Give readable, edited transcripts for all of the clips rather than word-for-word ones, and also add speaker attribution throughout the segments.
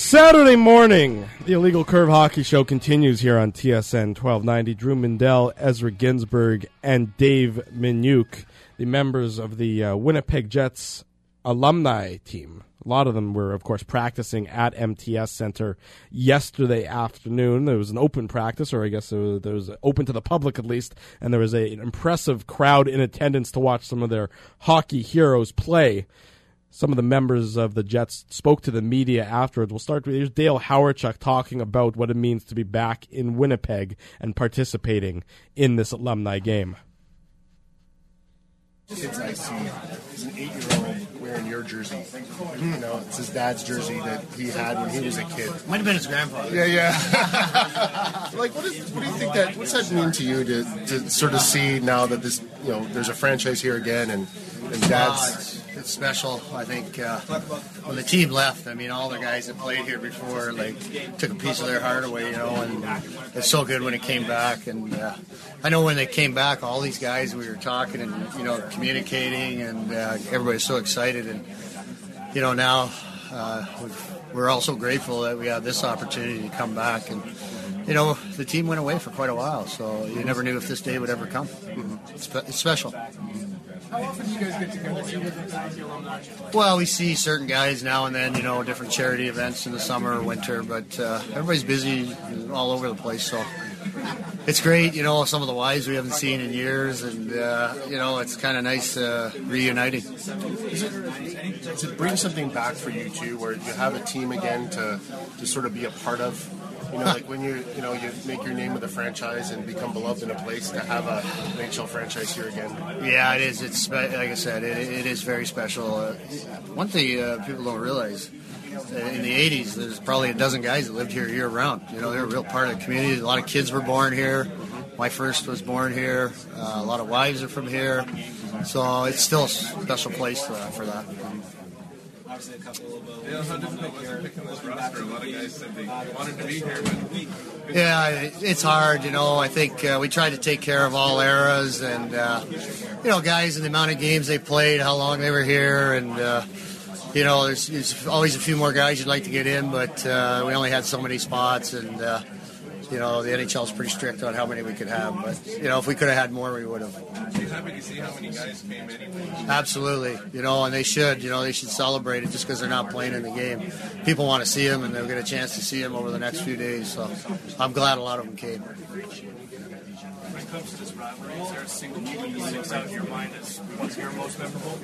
Speaker 1: Saturday morning, the Illegal Curve Hockey Show continues here on TSN 1290. Drew Mindell, Ezra Ginsburg, and Dave Minuk, the members of the Winnipeg Jets alumni team. A lot of them were, of course, practicing at MTS Center yesterday afternoon. There was an open practice, or I guess there was open to the public at least, and there was an impressive crowd in attendance to watch some of their hockey heroes play. Some of the members of the Jets spoke to the media afterwards. We'll start with here's Dale Hawerchuk talking about what it means to be back in Winnipeg and participating in this alumni game.
Speaker 2: Kids I see, he's an 8-year-old wearing your jersey. You know, it's his dad's jersey that he had when he was a kid.
Speaker 3: Might have been his grandfather.
Speaker 2: Yeah. Like, what do you think what's that mean to you to sort of see now that this, you know, there's a franchise here again and dad's...
Speaker 3: It's special. I think when the team left, I mean, all the guys that played here before, like, took a piece of their heart away, you know, and it's so good when it came back. And I know when they came back, all these guys, we were talking and, you know, communicating, and everybody's so excited. And, you know, now we're also grateful that we have this opportunity to come back. And, you know, the team went away for quite a while, so you never knew if this day would ever come. It's special.
Speaker 4: How often do you guys get together with the alumni?
Speaker 3: Well, we see certain guys now and then, you know, different charity events in the summer or winter, but everybody's busy all over the place, so it's great, you know, some of the wives we haven't seen in years, and, you know, it's kind of nice reuniting.
Speaker 2: Does it bring something back for you, too, where you have a team again to sort of be a part of? You know, like when you make your name with a franchise and become beloved in a place, to have a NHL franchise here again.
Speaker 3: Yeah, it is. It's like I said, it is very special. One thing people don't realize, in the 80s, there's probably a dozen guys that lived here year-round. You know, they're a real part of the community. A lot of kids were born here. My first was born here. A lot of wives are from here. So it's still a special place for that.
Speaker 4: Obviously, a couple of
Speaker 5: how difficult was it picking this roster? A lot of guys said they wanted to be here, but...
Speaker 3: Yeah, it's hard, you know. I think we tried to take care of all eras and, you know, guys and the amount of games they played, how long they were here, and, you know, there's always a few more guys you'd like to get in, but we only had so many spots, and, you know, the NHL is pretty strict on how many we could have. But, you know, if we could have had more, we would have.
Speaker 5: Are you happy to see how many guys came in?
Speaker 3: Absolutely. You know, and they should. You know, they should celebrate it just because they're not playing in the game. People want to see them, and they'll get a chance to see them over the next few days. So I'm glad a lot of them came.
Speaker 4: When it comes to this rivalry, is there a single game that sticks out in your mind as what's your most memorable?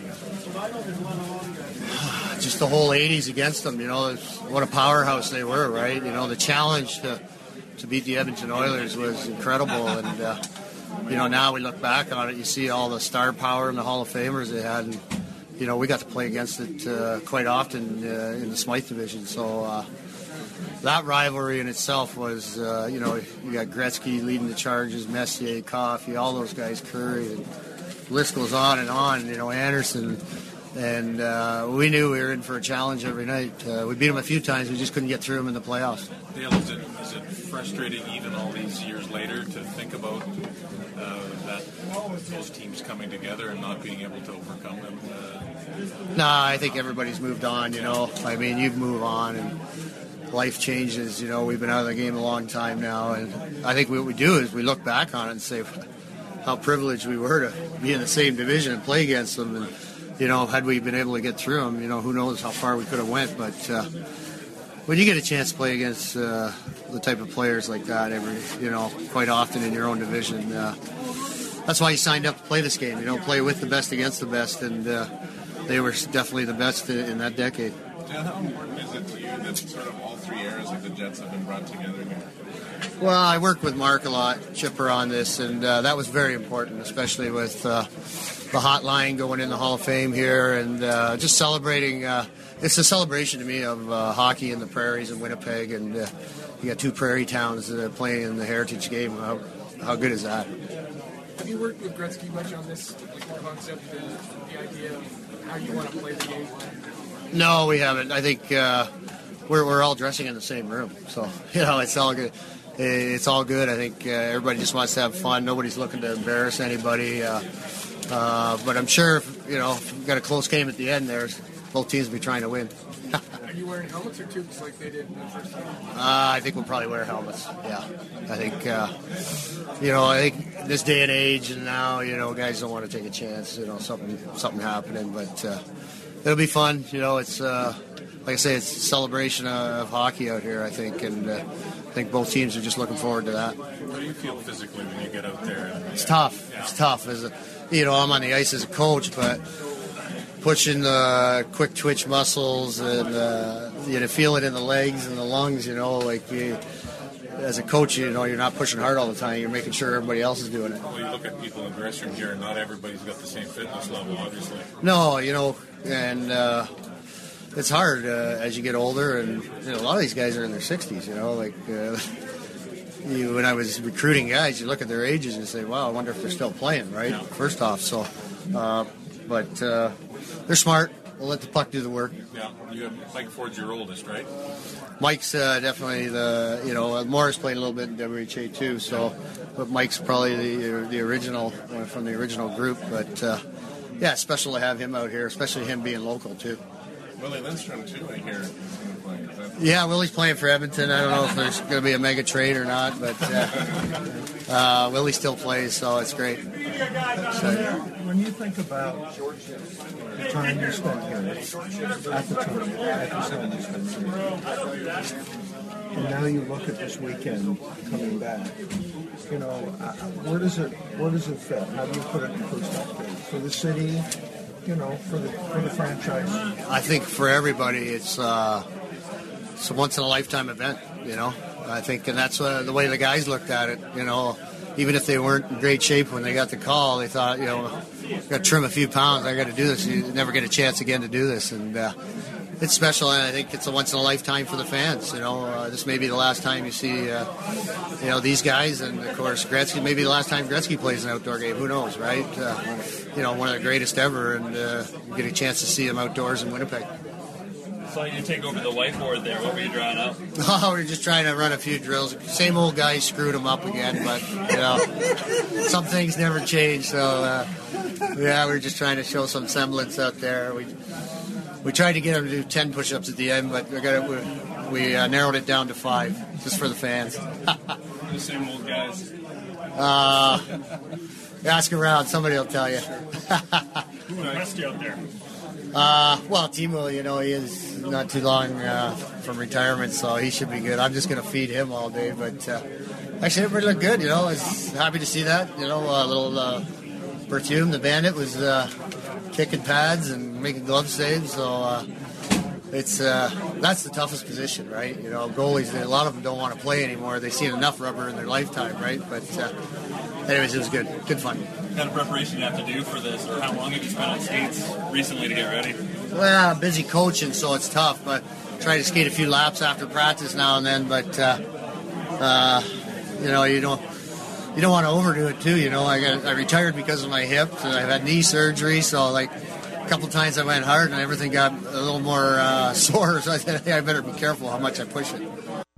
Speaker 3: Just the whole 80s against them. You know, what a powerhouse they were, right? You know, the challenge to beat the Edmonton Oilers was incredible, and you know, now we look back on it, you see all the star power and the Hall of Famers they had, and you know, we got to play against it quite often in the Smythe division, so that rivalry in itself was, you know, you got Gretzky leading the charges, Messier, Coffey, all those guys, Curry, and the list goes on, you know, Anderson. And we knew we were in for a challenge every night. We beat them a few times. We just couldn't get through them in the playoffs.
Speaker 5: Dale, is it frustrating even all these years later to think about those teams coming together and not being able to overcome them?
Speaker 3: Nah, I think everybody's moved on, you know. I mean, you move on and life changes. You know, we've been out of the game a long time now. And I think what we do is we look back on it and say how privileged we were to be in the same division and play against them. And, you know, had we been able to get through them, you know, who knows how far we could have went. But when you get a chance to play against the type of players like that, quite often in your own division, that's why you signed up to play this game. You know, play with the best against the best, and they were definitely the best in that decade.
Speaker 5: Dale, how important is it to you that sort of all three eras of the Jets have been brought together here?
Speaker 3: Well, I worked with Mark a lot, Chipper, on this, and that was very important, especially with the hotline going in the Hall of Fame here, and just celebrating. It's a celebration to me of hockey in the prairies in Winnipeg, and you got two prairie towns that are playing in the Heritage game. How good is that?
Speaker 4: Have you worked with Gretzky much on this concept, the idea of how you want to play the game?
Speaker 3: No, we haven't. I think we're all dressing in the same room, so you know it's all good. It's all good. I think everybody just wants to have fun. Nobody's looking to embarrass anybody. But I'm sure if we've got a close game at the end there, both teams will be trying to win.
Speaker 4: you wearing helmets or tubes like they did in the first time?
Speaker 3: I think we'll probably wear helmets. Yeah, I think I think this day and age, and now guys don't want to take a chance. Something happening, but it'll be fun. It's like I say, it's a celebration of hockey out here. I think, and I think both teams are just looking forward to that.
Speaker 5: How do you feel physically when you get out there?
Speaker 3: It's tough. Yeah. It's tough. I'm on the ice as a coach, but pushing the quick twitch muscles and feel it in the legs and the lungs. As a coach, you're not pushing hard all the time. You're making sure everybody else is doing it.
Speaker 5: Well, you look at people in the dressing room here, and not everybody's got the same fitness level, obviously.
Speaker 3: No, and it's hard as you get older, and a lot of these guys are in their 60s. When I was recruiting guys, you look at their ages and say, "Wow, I wonder if they're still playing." Right? Yeah. First off, but they're smart. We'll let the puck do the work.
Speaker 5: Yeah, Mike Ford's your oldest, right?
Speaker 3: Mike's definitely Morris played a little bit in WHA too, but Mike's probably the original from the original group. But it's special to have him out here, especially him being local too.
Speaker 5: Willie Lindstrom too, I hear.
Speaker 3: Yeah, Willie's playing for Edmonton. I don't know if there's going to be a mega trade or not, but Willie still plays, so it's great.
Speaker 6: So, when you think about the time you spent here, at the time you spent here, and now you look at this weekend coming back, where does it fit? How do you put it in perspective for the city? For the franchise.
Speaker 3: I think for everybody, it's a once-in-a-lifetime event, I think, and that's the way the guys looked at it, Even if they weren't in great shape when they got the call, they thought, got to trim a few pounds, I got to do this. You never get a chance again to do this, and it's special, and I think it's a once-in-a-lifetime for the fans, This may be the last time you see, these guys, and, of course, Gretzky, maybe the last time Gretzky plays an outdoor game, who knows, right? One of the greatest ever, and you get a chance to see him outdoors in Winnipeg.
Speaker 7: So you take over the whiteboard there. What were you drawing up?
Speaker 3: Oh, we're just trying to run a few drills. Same old guys screwed them up again, but, some things never change, so, we're just trying to show some semblance out there. We tried to get them to do 10 push-ups at the end, but we narrowed it down to 5, just for the fans.
Speaker 7: The same old guys.
Speaker 3: Ask around, somebody will tell you.
Speaker 7: Who impressed you out there?
Speaker 3: Timo, he is not too long from retirement, so he should be good. I'm just going to feed him all day, but actually everybody looked good, I was happy to see that. Little Berthiaume, the Bandit, was kicking pads and making glove saves, so it's that's the toughest position, right? Goalies, a lot of them don't want to play anymore. They've seen enough rubber in their lifetime, right? But anyways, it was good fun.
Speaker 7: What kind of preparation you have to do for this, or how long have you spent on skates recently to get ready?
Speaker 3: Well, I'm busy coaching, so it's tough, but try to skate a few laps after practice now and then, but you don't want to overdo it too. I retired because of my hip, and I've had knee surgery, so a couple times I went hard and everything got a little more sore, so I think I better be careful how much I push it.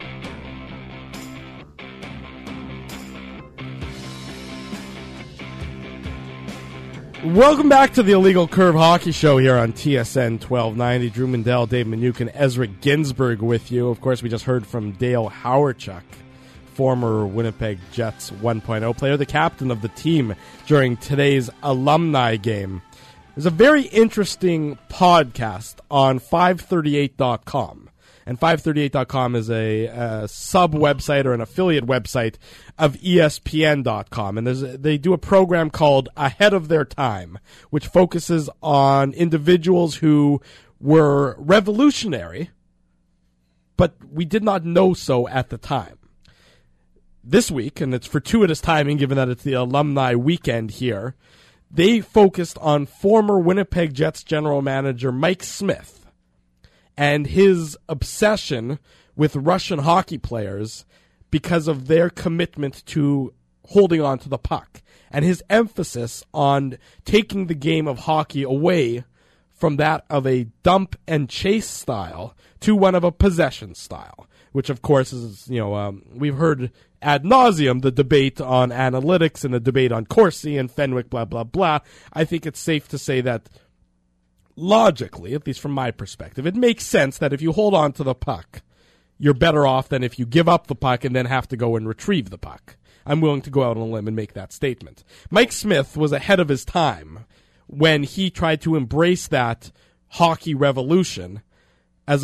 Speaker 1: Welcome back to the Illegal Curve Hockey Show here on TSN 1290. Drew Mindell, Dave Minuk, and Ezra Ginsburg with you. Of course, we just heard from Dale Hawerchuk, former Winnipeg Jets 1.0 player, the captain of the team during today's alumni game. There's a very interesting podcast on 538.com. And 538.com is a sub-website or an affiliate website of ESPN.com. And they do a program called Ahead of Their Time, which focuses on individuals who were revolutionary, but we did not know so at the time. This week, and it's fortuitous timing given that it's the alumni weekend here, they focused on former Winnipeg Jets general manager Mike Smith and his obsession with Russian hockey players because of their commitment to holding on to the puck, and his emphasis on taking the game of hockey away from that of a dump and chase style to one of a possession style, which of course is, we've heard ad nauseum the debate on analytics and the debate on Corsi and Fenwick, blah, blah, blah. I think it's safe to say that logically, at least from my perspective, it makes sense that if you hold on to the puck, you're better off than if you give up the puck and then have to go and retrieve the puck. I'm willing to go out on a limb and make that statement. Mike Smith was ahead of his time when he tried to embrace that hockey revolution as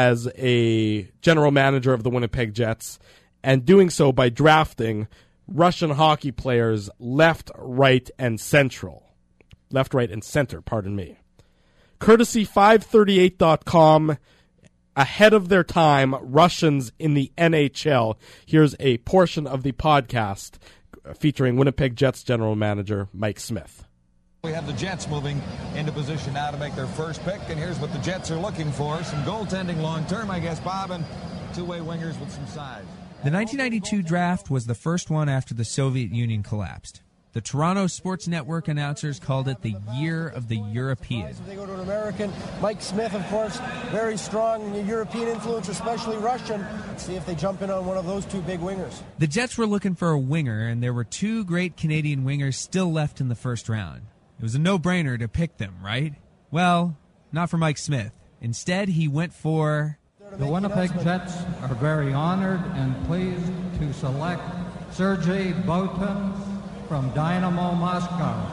Speaker 1: a general manager of the Winnipeg Jets, and doing so by drafting Russian hockey players left, right, and center, pardon me. Courtesy 538.com, ahead of their time, Russians in the NHL. Here's a portion of the podcast featuring Winnipeg Jets general manager Mike Smith.
Speaker 8: We have the Jets moving into position now to make their first pick, and here's what the Jets are looking for. Some goaltending long-term, I guess, Bob, and two-way wingers with some size.
Speaker 9: The 1992 draft was the first one after the Soviet Union collapsed. The Toronto Sports Network announcers called it the Year of the European.
Speaker 10: They go to an American. Mike Smith, of course, very strong European influence, especially Russian. Let's see if they jump in on one of those two big wingers.
Speaker 9: The Jets were looking for a winger, and there were two great Canadian wingers still left in the first round. It was a no-brainer to pick them, right? Well, not for Mike Smith. Instead, he went for...
Speaker 11: The Winnipeg Jets are very honored and pleased to select Sergei Boutin from Dynamo Moscow.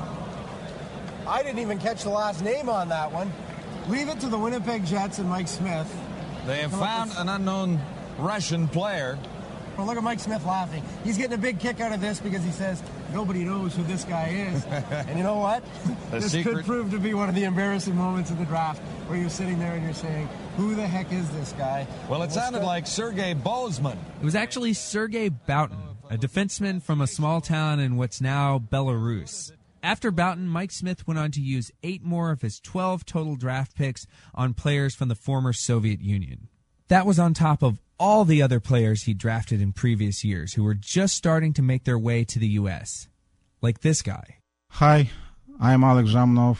Speaker 10: I didn't even catch the last name on that one. Leave it to the Winnipeg Jets and Mike Smith.
Speaker 8: They have found an unknown Russian player.
Speaker 10: Well, look at Mike Smith laughing. He's getting a big kick out of this because he says, nobody knows who this guy is. And you know what? This could prove to be one of the embarrassing moments of the draft where you're sitting there and you're saying, who the heck is this guy?
Speaker 8: Well, it sounded like Sergei Bozman.
Speaker 9: It was actually Sergei Boutin, a defenseman from a small town in what's now Belarus. After Boutin, Mike Smith went on to use 8 more of his 12 total draft picks on players from the former Soviet Union. That was on top of all the other players he drafted in previous years who were just starting to make their way to the U.S. Like this guy.
Speaker 12: Hi, I'm Alex Zhamnov.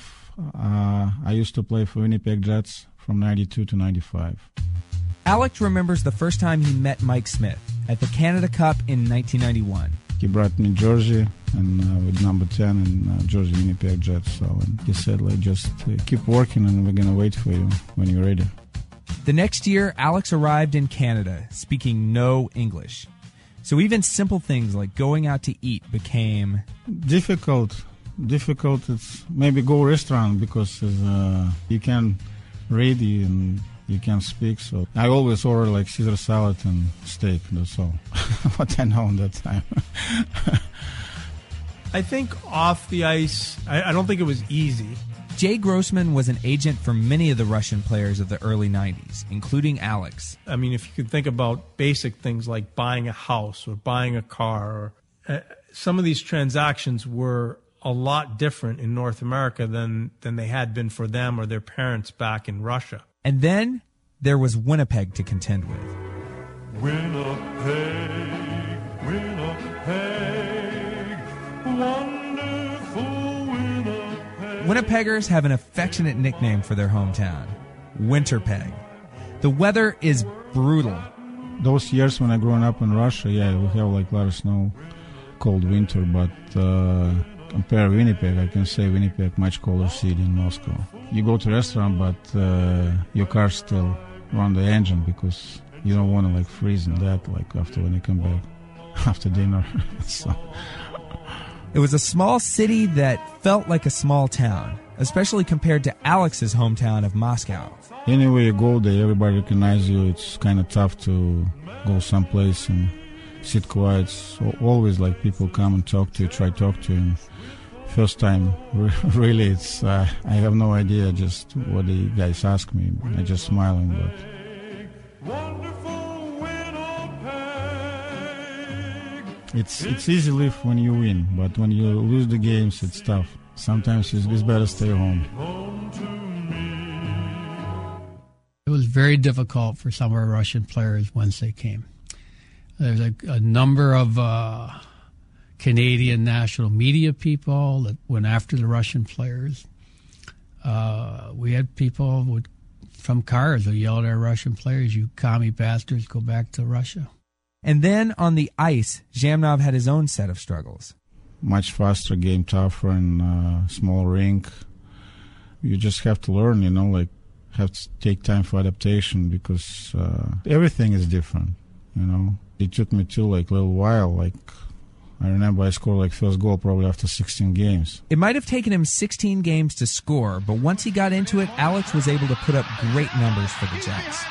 Speaker 12: I used to play for Winnipeg Jets from 92 to 95.
Speaker 9: Alex remembers the first time he met Mike Smith at the Canada Cup in 1991.
Speaker 12: He brought me jersey and with number 10 and jersey Winnipeg Jets. So and he said, like, just keep working and we're going to wait for you when you're ready.
Speaker 9: The next year, Alex arrived in Canada, speaking no English. So even simple things like going out to eat became...
Speaker 12: Difficult. It's maybe go restaurant because you can read and you can speak. So I always order like Caesar salad and steak. That's all what I know at that time.
Speaker 6: I think off the ice, I don't think it was easy.
Speaker 9: Jay Grossman was an agent for many of the Russian players of the early 90s, including Alex.
Speaker 6: I mean, if you can think about basic things like buying a house or buying a car, or some of these transactions were a lot different in North America than they had been for them or their parents back in Russia.
Speaker 9: And then there was Winnipeg to contend with.
Speaker 13: Winnipeg, wonderful Winnipeg.
Speaker 9: Winnipeggers have an affectionate nickname for their hometown, Winterpeg. The weather is brutal.
Speaker 12: Those years when I growing up in Russia, we have like a lot of snow, cold winter, but compare Winnipeg, I can say Winnipeg much colder city than Moscow. You go to a restaurant, but your car still run the engine because you don't want to like freeze in that like after when you come back after dinner. So.
Speaker 9: It was a small city that felt like a small town, especially compared to Alex's hometown of Moscow.
Speaker 12: Anywhere you go there, everybody recognizes you. It's kind of tough to go someplace and sit quiet. So always like people come and talk to you, try to talk to you. And first time, really, it's I have no idea just what the guys ask me. I just smiling, but it's easy live when you win, but when you lose the games, it's tough. Sometimes it's better stay home.
Speaker 14: It was very difficult for some of our Russian players once they came. There's a number of Canadian national media people that went after the Russian players. We had people from cars who yelled at our Russian players, "You commie bastards, go back to Russia."
Speaker 9: And then on the ice, Zhamnov had his own set of struggles.
Speaker 12: Much faster game, tougher, and small rink. You just have to learn, like have to take time for adaptation because everything is different, It took me too, a little while, I remember I scored first goal probably after 16 games.
Speaker 9: It might have taken him 16 games to score, but once he got into it, Alex was able to put up great numbers for the Jets.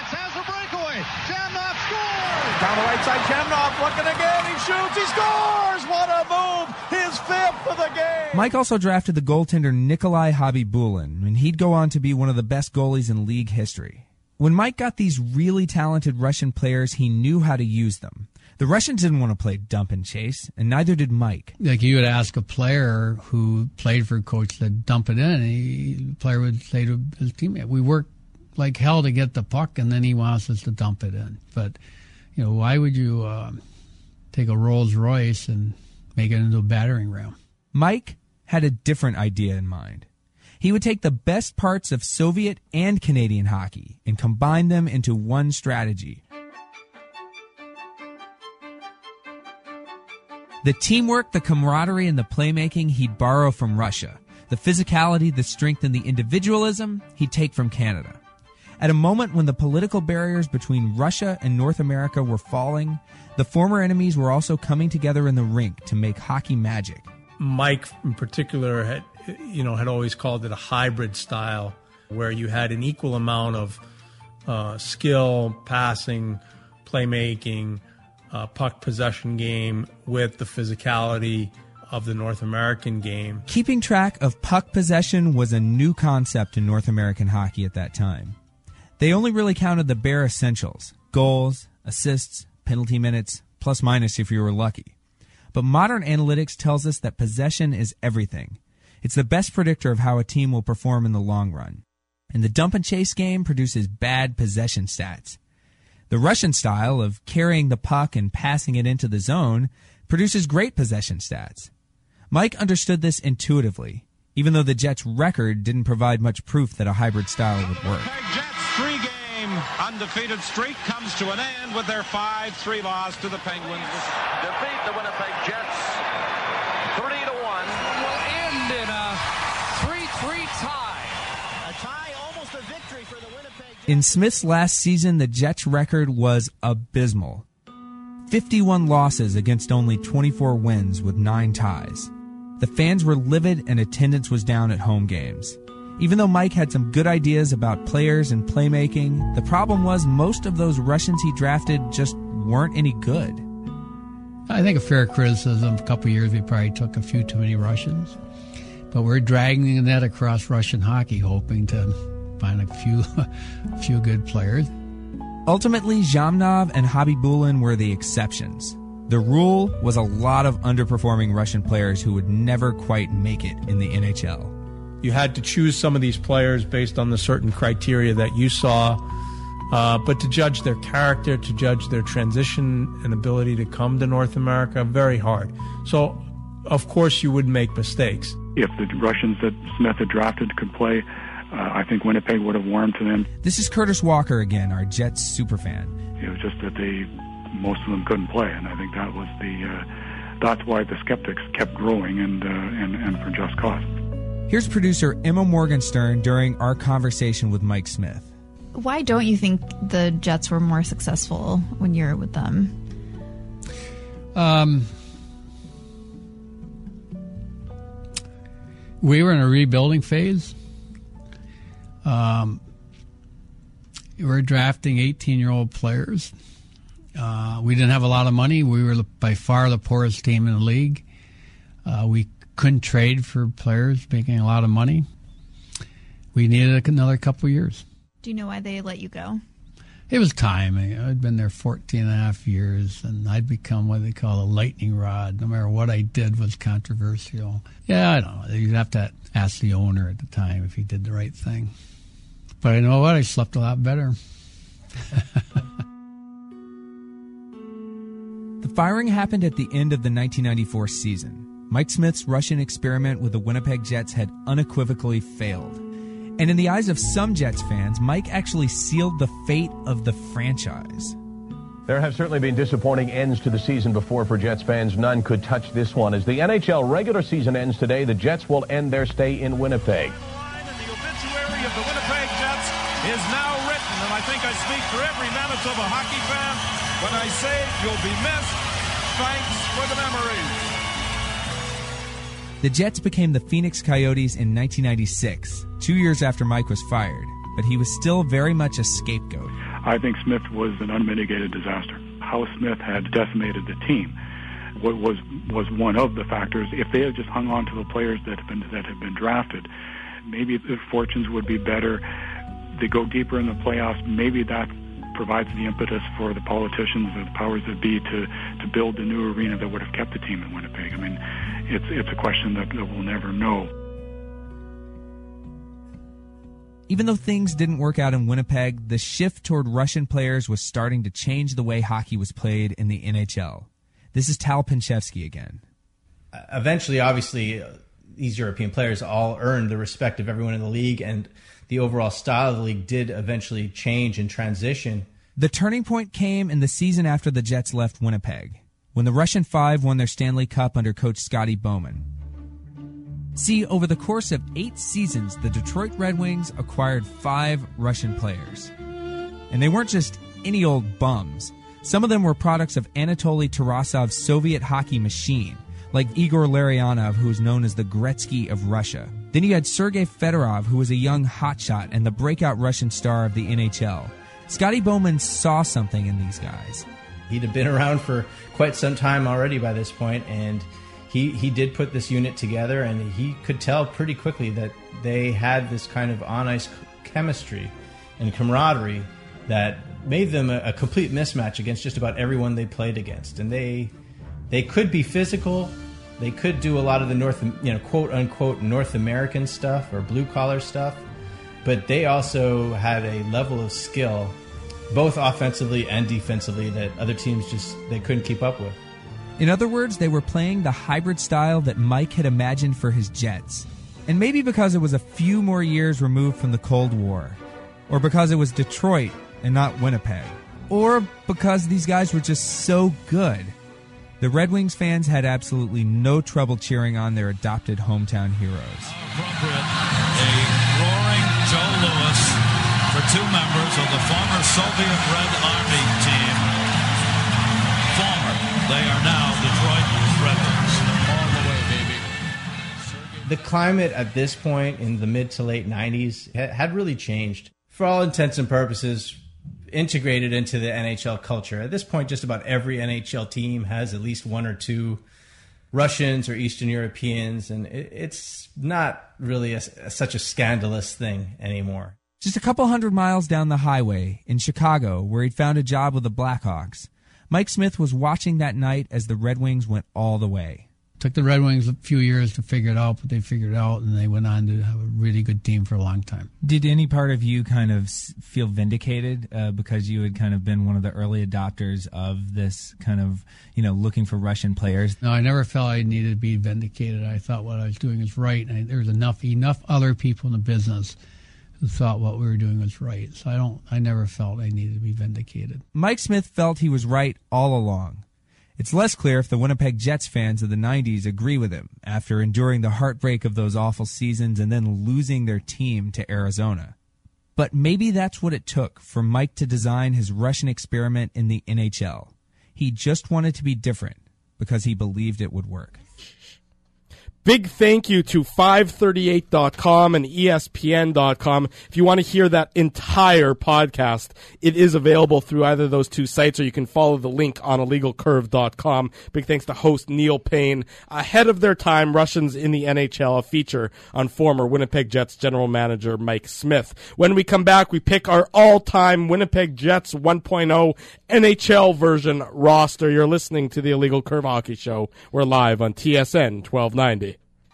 Speaker 15: Down the right side, Kemnoff looking again, he shoots, he scores! What a move! His 5th of the game!
Speaker 9: Mike also drafted the goaltender Nikolai Khabibulin, and he'd go on to be one of the best goalies in league history. When Mike got these really talented Russian players, he knew how to use them. The Russians didn't want to play dump and chase, and neither did Mike.
Speaker 14: You would ask a player who played for a coach to dump it in, and the player would say to his teammate, we work like hell to get the puck, and then he wants us to dump it in. But why would you take a Rolls Royce and make it into a battering ram?
Speaker 9: Mike had a different idea in mind. He would take the best parts of Soviet and Canadian hockey and combine them into one strategy. The teamwork, the camaraderie, and the playmaking he'd borrow from Russia. The physicality, the strength, and the individualism he'd take from Canada. At a moment when the political barriers between Russia and North America were falling, the former enemies were also coming together in the rink to make hockey magic.
Speaker 16: Mike, in particular, had always called it a hybrid style, where you had an equal amount of skill, passing, playmaking, puck possession game with the physicality of the North American game.
Speaker 9: Keeping track of puck possession was a new concept in North American hockey at that time. They only really counted the bare essentials: goals, assists, penalty minutes, plus minus if you were lucky. But modern analytics tells us that possession is everything. It's the best predictor of how a team will perform in the long run. And the dump and chase game produces bad possession stats. The Russian style of carrying the puck and passing it into the zone produces great possession stats. Mike understood this intuitively, even though the Jets' record didn't provide much proof that a hybrid style would work.
Speaker 15: Three-game undefeated streak comes to an end with their 5-3 loss to the Penguins.
Speaker 17: Defeat the Winnipeg Jets 3-1.
Speaker 15: Will end in a 3-3 tie.
Speaker 17: A tie, almost a victory for the Winnipeg Jets.
Speaker 9: In Smith's last season, the Jets' record was abysmal. 51 losses against only 24 wins with 9 ties. The fans were livid and attendance was down at home games. Even though Mike had some good ideas about players and playmaking, the problem was most of those Russians he drafted just weren't any good.
Speaker 14: I think a fair criticism, a couple of years we probably took a few too many Russians. But we're dragging the net across Russian hockey, hoping to find a few good players.
Speaker 9: Ultimately, Zhamnov and Khabibulin were the exceptions. The rule was a lot of underperforming Russian players who would never quite make it in the NHL.
Speaker 16: You had to choose some of these players based on the certain criteria that you saw, but to judge their character, to judge their transition and ability to come to North America, very hard. So, of course, you would make mistakes.
Speaker 18: If the Russians that Smith had drafted could play, I think Winnipeg would have warmed to them.
Speaker 9: This is Curtis Walker again, our Jets superfan.
Speaker 18: It was just that most of them couldn't play, and I think that was that's why the skeptics kept growing, and for just cause.
Speaker 9: Here's producer Emma Morgenstern during our conversation with Mike Smith.
Speaker 19: Why don't you think the Jets were more successful when you were with them?
Speaker 14: We were in a rebuilding phase. We were drafting 18-year-old players. We didn't have a lot of money. We were by far the poorest team in the league. We couldn't trade for players making a lot of money. We needed another couple of years.
Speaker 19: Do you know why they let you go?
Speaker 14: It was time. I'd been there 14 and a half years, and I'd become what they call a lightning rod. No matter what I did was controversial. Yeah, I don't know. You'd have to ask the owner at the time if he did the right thing. But you know what? I slept a lot better.
Speaker 9: The firing happened at the end of the 1994 season. Mike Smith's Russian experiment with the Winnipeg Jets had unequivocally failed. And in the eyes of some Jets fans, Mike actually sealed the fate of the franchise.
Speaker 20: There have certainly been disappointing ends to the season before for Jets fans. None could touch this one. As the NHL regular season ends today, the Jets will end their stay in Winnipeg.
Speaker 15: is now written, and I think I speak for every Manitoba hockey fan when I say you'll be missed. Thanks for the memories.
Speaker 9: The Jets became the Phoenix Coyotes in 1996, 2 years after Mike was fired, but he was still very much a scapegoat.
Speaker 18: I think Smith was an unmitigated disaster. How Smith had decimated the team was one of the factors. If they had just hung on to the players that had been drafted, maybe their fortunes would be better. They go deeper in the playoffs. Maybe that provides the impetus for the politicians or the powers that be to build the new arena that would have kept the team in Winnipeg. I mean, it's a question that we'll never know.
Speaker 9: Even though things didn't work out in Winnipeg, the shift toward Russian players was starting to change the way hockey was played in the NHL. This is Tal Pinchevsky again.
Speaker 21: Eventually, obviously, these European players all earned the respect of everyone in the league, and the overall style of the league did eventually change and transition.
Speaker 9: The turning point came in the season after the Jets left Winnipeg, when the Russian Five won their Stanley Cup under coach Scotty Bowman. See, over the course of 8 seasons, the Detroit Red Wings acquired 5 Russian players. And they weren't just any old bums. Some of them were products of Anatoly Tarasov's Soviet hockey machine, like Igor Larionov, who was known as the Gretzky of Russia. Then you had Sergei Fedorov, who was a young hotshot and the breakout Russian star of the NHL. Scotty Bowman saw something in these guys.
Speaker 21: He'd have been around for quite some time already by this point, and he did put this unit together, and he could tell pretty quickly that they had this kind of on-ice chemistry and camaraderie that made them a complete mismatch against just about everyone they played against. And they could be physical. They could do a lot of the quote unquote North American stuff or blue collar stuff, but they also had a level of skill, both offensively and defensively, that other teams they couldn't keep up with.
Speaker 9: In other words, they were playing the hybrid style that Mike had imagined for his Jets. And maybe because it was a few more years removed from the Cold War, or because it was Detroit and not Winnipeg, or because these guys were just so good. The Red Wings fans had absolutely no trouble cheering on their adopted hometown heroes.
Speaker 15: Appropriate, a roaring Joe Louis for 2 members of the former Soviet Red Army team. They are now Detroit Red Wings. All the way, baby.
Speaker 21: The climate at this point in the mid to late 90s had really changed. For all intents and purposes, integrated into the NHL culture. At this point, just about every NHL team has at least 1 or 2 Russians or Eastern Europeans, and it's not really such a scandalous thing anymore.
Speaker 9: Just a couple 100 miles down the highway in Chicago, where he'd found a job with the Blackhawks, Mike Smith was watching that night as the Red Wings went all the way.
Speaker 14: Took the Red Wings a few years to figure it out, but they figured it out, and they went on to have a really good team for a long time.
Speaker 22: Did any part of you kind of feel vindicated because you had kind of been one of the early adopters of this kind of, looking for Russian players?
Speaker 14: No, I never felt I needed to be vindicated. I thought what I was doing was right, and there was enough other people in the business who thought what we were doing was right. So I never felt I needed to be vindicated.
Speaker 9: Mike Smith felt he was right all along. It's less clear if the Winnipeg Jets fans of the 90s agree with him after enduring the heartbreak of those awful seasons and then losing their team to Arizona. But maybe that's what it took for Mike to design his Russian experiment in the NHL. He just wanted to be different because he believed it would work.
Speaker 1: Big thank you to 538.com and ESPN.com. If you want to hear that entire podcast, it is available through either of those 2 sites, or you can follow the link on illegalcurve.com. Big thanks to host Neil Payne. Ahead of their time, Russians in the NHL, a feature on former Winnipeg Jets general manager Mike Smith. When we come back, we pick our all-time Winnipeg Jets 1.0 NHL version roster. You're listening to the Illegal Curve Hockey Show. We're live on TSN 1290.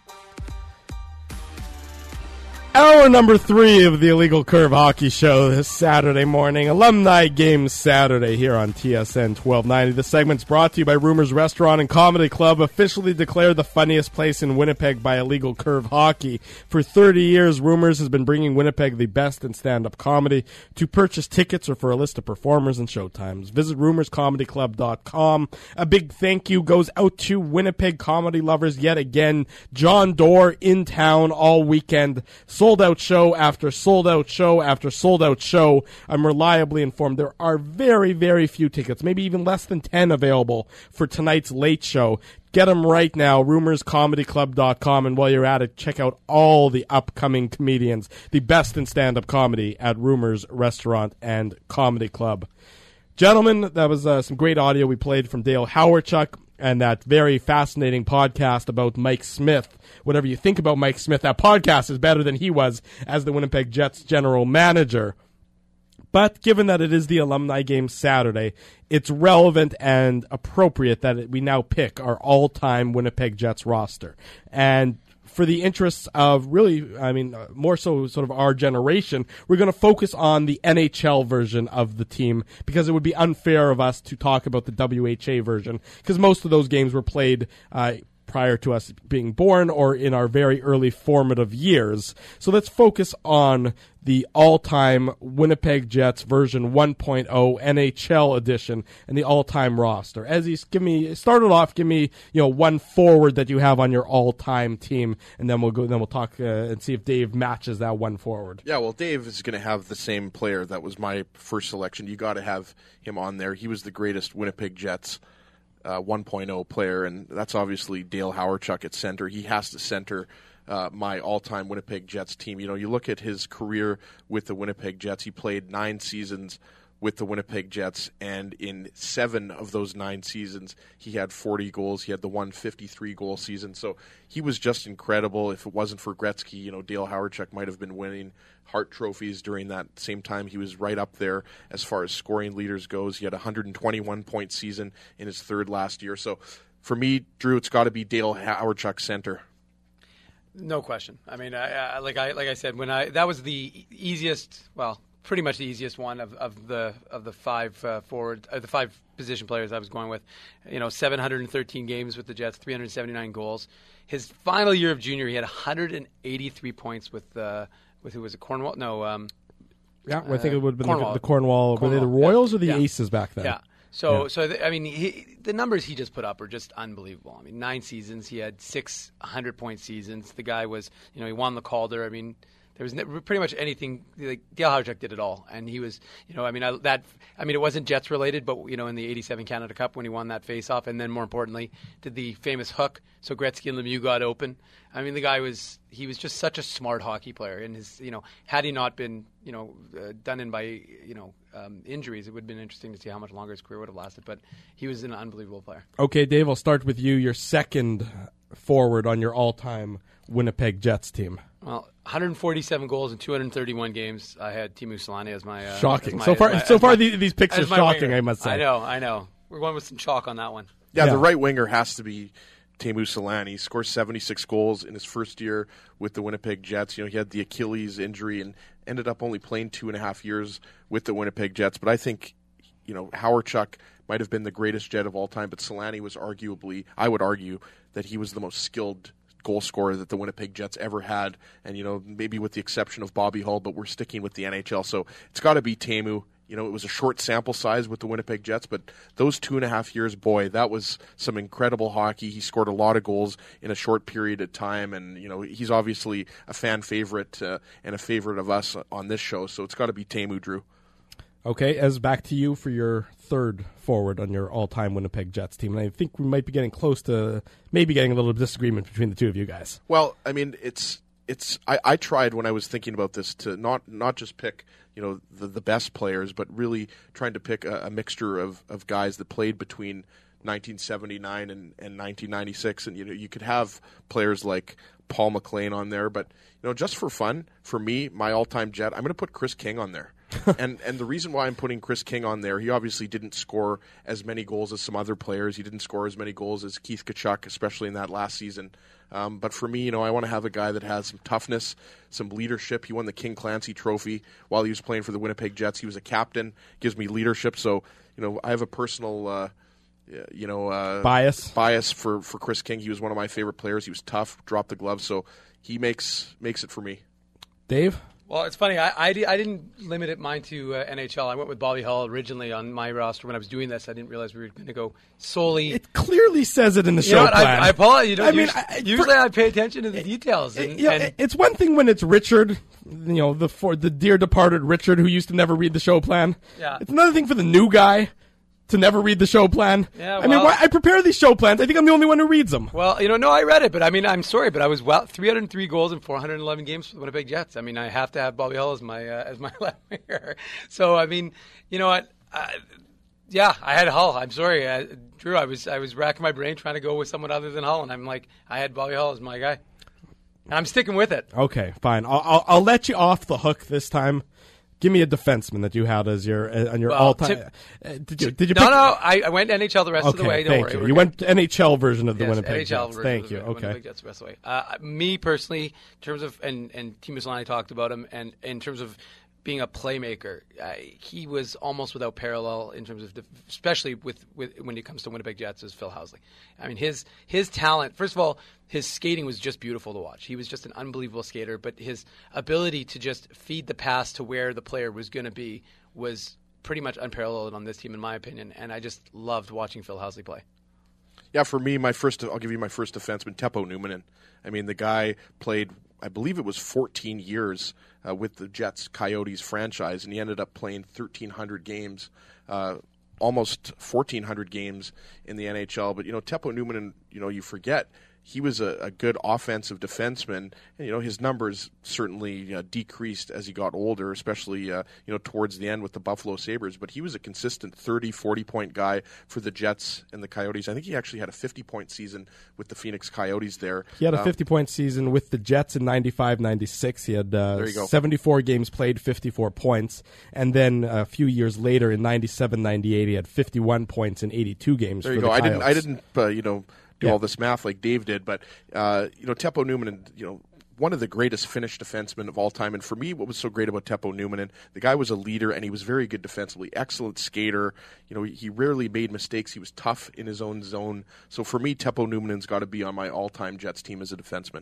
Speaker 1: Hour number 3 of the Illegal Curve Hockey Show this Saturday morning. Alumni Game Saturday here on TSN 1290. The segment's brought to you by Rumors Restaurant and Comedy Club, officially declared the funniest place in Winnipeg by Illegal Curve Hockey. For 30 years, Rumors has been bringing Winnipeg the best in stand-up comedy. To purchase tickets or for a list of performers and showtimes, visit rumorscomedyclub.com. A big thank you goes out to Winnipeg comedy lovers yet again. John Doerr in town all weekend. sold out show after sold out show after sold out show. I'm reliably informed there are very, very few tickets, maybe even less than 10 available for tonight's late show. Get them right now, rumorscomedyclub.com, and while you're at it, check out all the upcoming comedians, the best in stand-up comedy at Rumors Restaurant and Comedy Club. Gentlemen, that was some great audio we played from Dale Hawerchuk and that very fascinating podcast about Mike Smith. Whatever you think about Mike Smith, that podcast is better than he was as the Winnipeg Jets general manager. But given that it is the alumni game Saturday, it's relevant and appropriate that we now pick our all-time Winnipeg Jets roster. And for the interests of really, more so sort of our generation, we're going to focus on the NHL version of the team because it would be unfair of us to talk about the WHA version because most of those games were played prior to us being born or in our very early formative years. So let's focus on the all-time Winnipeg Jets version 1.0 NHL edition and the all-time roster. Ezzy, give me one forward that you have on your all-time team, and then we'll talk and see if Dave matches that one forward.
Speaker 2: Yeah, well, Dave is going to have the same player that was my first selection. You got to have him on there. He was the greatest Winnipeg Jets 1.0 player, and that's obviously Dale Hawerchuk at center. He has to center my all-time Winnipeg Jets team. You know, you look at his career with the Winnipeg Jets. He played 9 seasons with the Winnipeg Jets, and in 7 of those 9 seasons, he had 40 goals. He had the 153-goal season, so he was just incredible. If it wasn't for Gretzky, Dale Hawerchuk might have been winning Hart trophies during that same time. He was right up there as far as scoring leaders goes. He had a 121-point season in his third last year. So for me, Drew, it's got to be Dale Hawerchuk center.
Speaker 4: No question. I mean, like I said, that was the easiest, well, pretty much the easiest one of the 5 forward, the 5 position players I was going with. 713 games with the Jets, 379 goals. His final year of junior, he had 183 points with who was it? Cornwall? No.
Speaker 1: I think it would have been the Cornwall. Were they the Royals or the Aces back then?
Speaker 4: Yeah. The numbers he just put up are just unbelievable. 9 seasons, he had 6 100-point seasons. The guy was, he won the Calder. There was pretty much anything. Like Dale Hawerchuk did it all, and he was, it wasn't Jets related, but in the '87 Canada Cup when he won that face-off, and then more importantly, did the famous hook. So Gretzky and Lemieux got open. The guy was just such a smart hockey player, and his, had he not been, done in by, injuries, it would have been interesting to see how much longer his career would have lasted. But he was an unbelievable player.
Speaker 1: Okay, Dave, I'll start with you. Your second forward on your all-time Winnipeg Jets team.
Speaker 4: Well, 147 goals in 231 games. I had Teemu Selanne as my
Speaker 1: shocking. So far, these picks are shocking.
Speaker 4: Winger.
Speaker 1: I must say.
Speaker 4: I know. We're going with some chalk on that one.
Speaker 2: Yeah, the right winger has to be Teemu Selanne. He scored 76 goals in his first year with the Winnipeg Jets. He had the Achilles injury and ended up only playing 2.5 years with the Winnipeg Jets. But I think, Hawerchuk might have been the greatest Jet of all time, but Selanne was arguably, I would argue, that he was the most skilled goal scorer that the Winnipeg Jets ever had, and maybe with the exception of Bobby Hull, but we're sticking with the NHL, so it's got to be Teemu. It was a short sample size with the Winnipeg Jets, but those 2.5 years, boy, that was some incredible hockey. He scored a lot of goals in a short period of time, and he's obviously a fan favorite and a favorite of us on this show, so it's got to be Teemu, Drew.
Speaker 1: Okay, Ez, back to you for your third forward on your all-time Winnipeg Jets team. And I think we might be getting close to maybe getting a little disagreement between the two of you guys.
Speaker 2: Well, I tried when I was thinking about this to not just pick the best players, but really trying to pick a mixture of guys that played between 1979 and 1996, and you could have players like Paul McLean on there, but just for fun, for me, my all-time Jet, I'm going to put Chris King on there. and the reason why I'm putting Chris King on there, he obviously didn't score as many goals as some other players. He didn't score as many goals as Keith Tkachuk, especially in that last season. But for me, I want to have a guy that has some toughness, some leadership. He won the King Clancy Trophy while he was playing for the Winnipeg Jets. He was a captain, gives me leadership. So, I have a personal bias for Chris King. He was one of my favorite players. He was tough, dropped the gloves, so he makes it for me.
Speaker 1: Dave?
Speaker 4: Well, it's funny. I didn't limit mine to NHL. I went with Bobby Hull originally on my roster when I was doing this. I didn't realize we were going to go solely.
Speaker 1: It clearly says it in the show
Speaker 4: plan.
Speaker 1: I
Speaker 4: apologize. Usually I pay attention to the details. And
Speaker 1: it's one thing when it's Richard, the dear departed Richard who used to never read the show plan.
Speaker 4: Yeah.
Speaker 1: It's another thing for the new guy to never read the show plan.
Speaker 4: Yeah,
Speaker 1: I prepare these show plans. I think I'm the only one who reads them.
Speaker 4: Well, no, I read it, but I'm sorry, but I was 303 goals in 411 games for the Winnipeg Jets. I have to have Bobby Hull as my left winger. So, you know what? I had Hull. I'm sorry, Drew. I was racking my brain trying to go with someone other than Hull, and I'm like, I had Bobby Hull as my guy, and I'm sticking with it.
Speaker 1: Okay, fine. I'll let you off the hook this time. Give me a defenseman that you had as your all-time. Did you?
Speaker 4: No. I went NHL the rest of the way. Don't worry.
Speaker 1: You went NHL version of the
Speaker 4: yes,
Speaker 1: Winnipeg
Speaker 4: NHL
Speaker 1: Jets.
Speaker 4: version
Speaker 1: Thank
Speaker 4: of
Speaker 1: you.
Speaker 4: the
Speaker 1: Okay.
Speaker 4: Winnipeg Jets the rest of the way. Me personally, in terms of and Teemu Selanne talked about him, and in terms of being a playmaker, he was almost without parallel in terms of, especially with when it comes to Winnipeg Jets, is Phil Housley. His talent. First of all, his skating was just beautiful to watch. He was just an unbelievable skater, but his ability to just feed the pass to where the player was going to be was pretty much unparalleled on this team, in my opinion. And I just loved watching Phil Housley play.
Speaker 2: Yeah, for me, I'll give you my first defenseman, Teppo Numminen. The guy played, I believe it was 14 years with the Jets Coyotes franchise, and he ended up playing 1,300 games, almost 1,400 games in the NHL. But, Teppo Numminen, you forget, he was a good offensive defenseman. And, his numbers certainly decreased as he got older, especially towards the end with the Buffalo Sabres. But he was a consistent 30, 40-point guy for the Jets and the Coyotes. I think he actually had a 50-point season with the Phoenix Coyotes there.
Speaker 1: He had a 50-point season with the Jets in 95-96. He had
Speaker 2: there you go.
Speaker 1: 74 games played, 54 points. And then a few years later in 97-98, he had 51 points in 82 games
Speaker 2: there
Speaker 1: for
Speaker 2: you
Speaker 1: the
Speaker 2: go.
Speaker 1: Coyotes.
Speaker 2: I didn't do all this math like Dave did, but Teppo Numminen, one of the greatest Finnish defensemen of all time. And for me, what was so great about Teppo Numminen, the guy was a leader and he was very good defensively, excellent skater. He rarely made mistakes. He was tough in his own zone. So for me, Teppo Numminen's got to be on my all-time Jets team as a defenseman.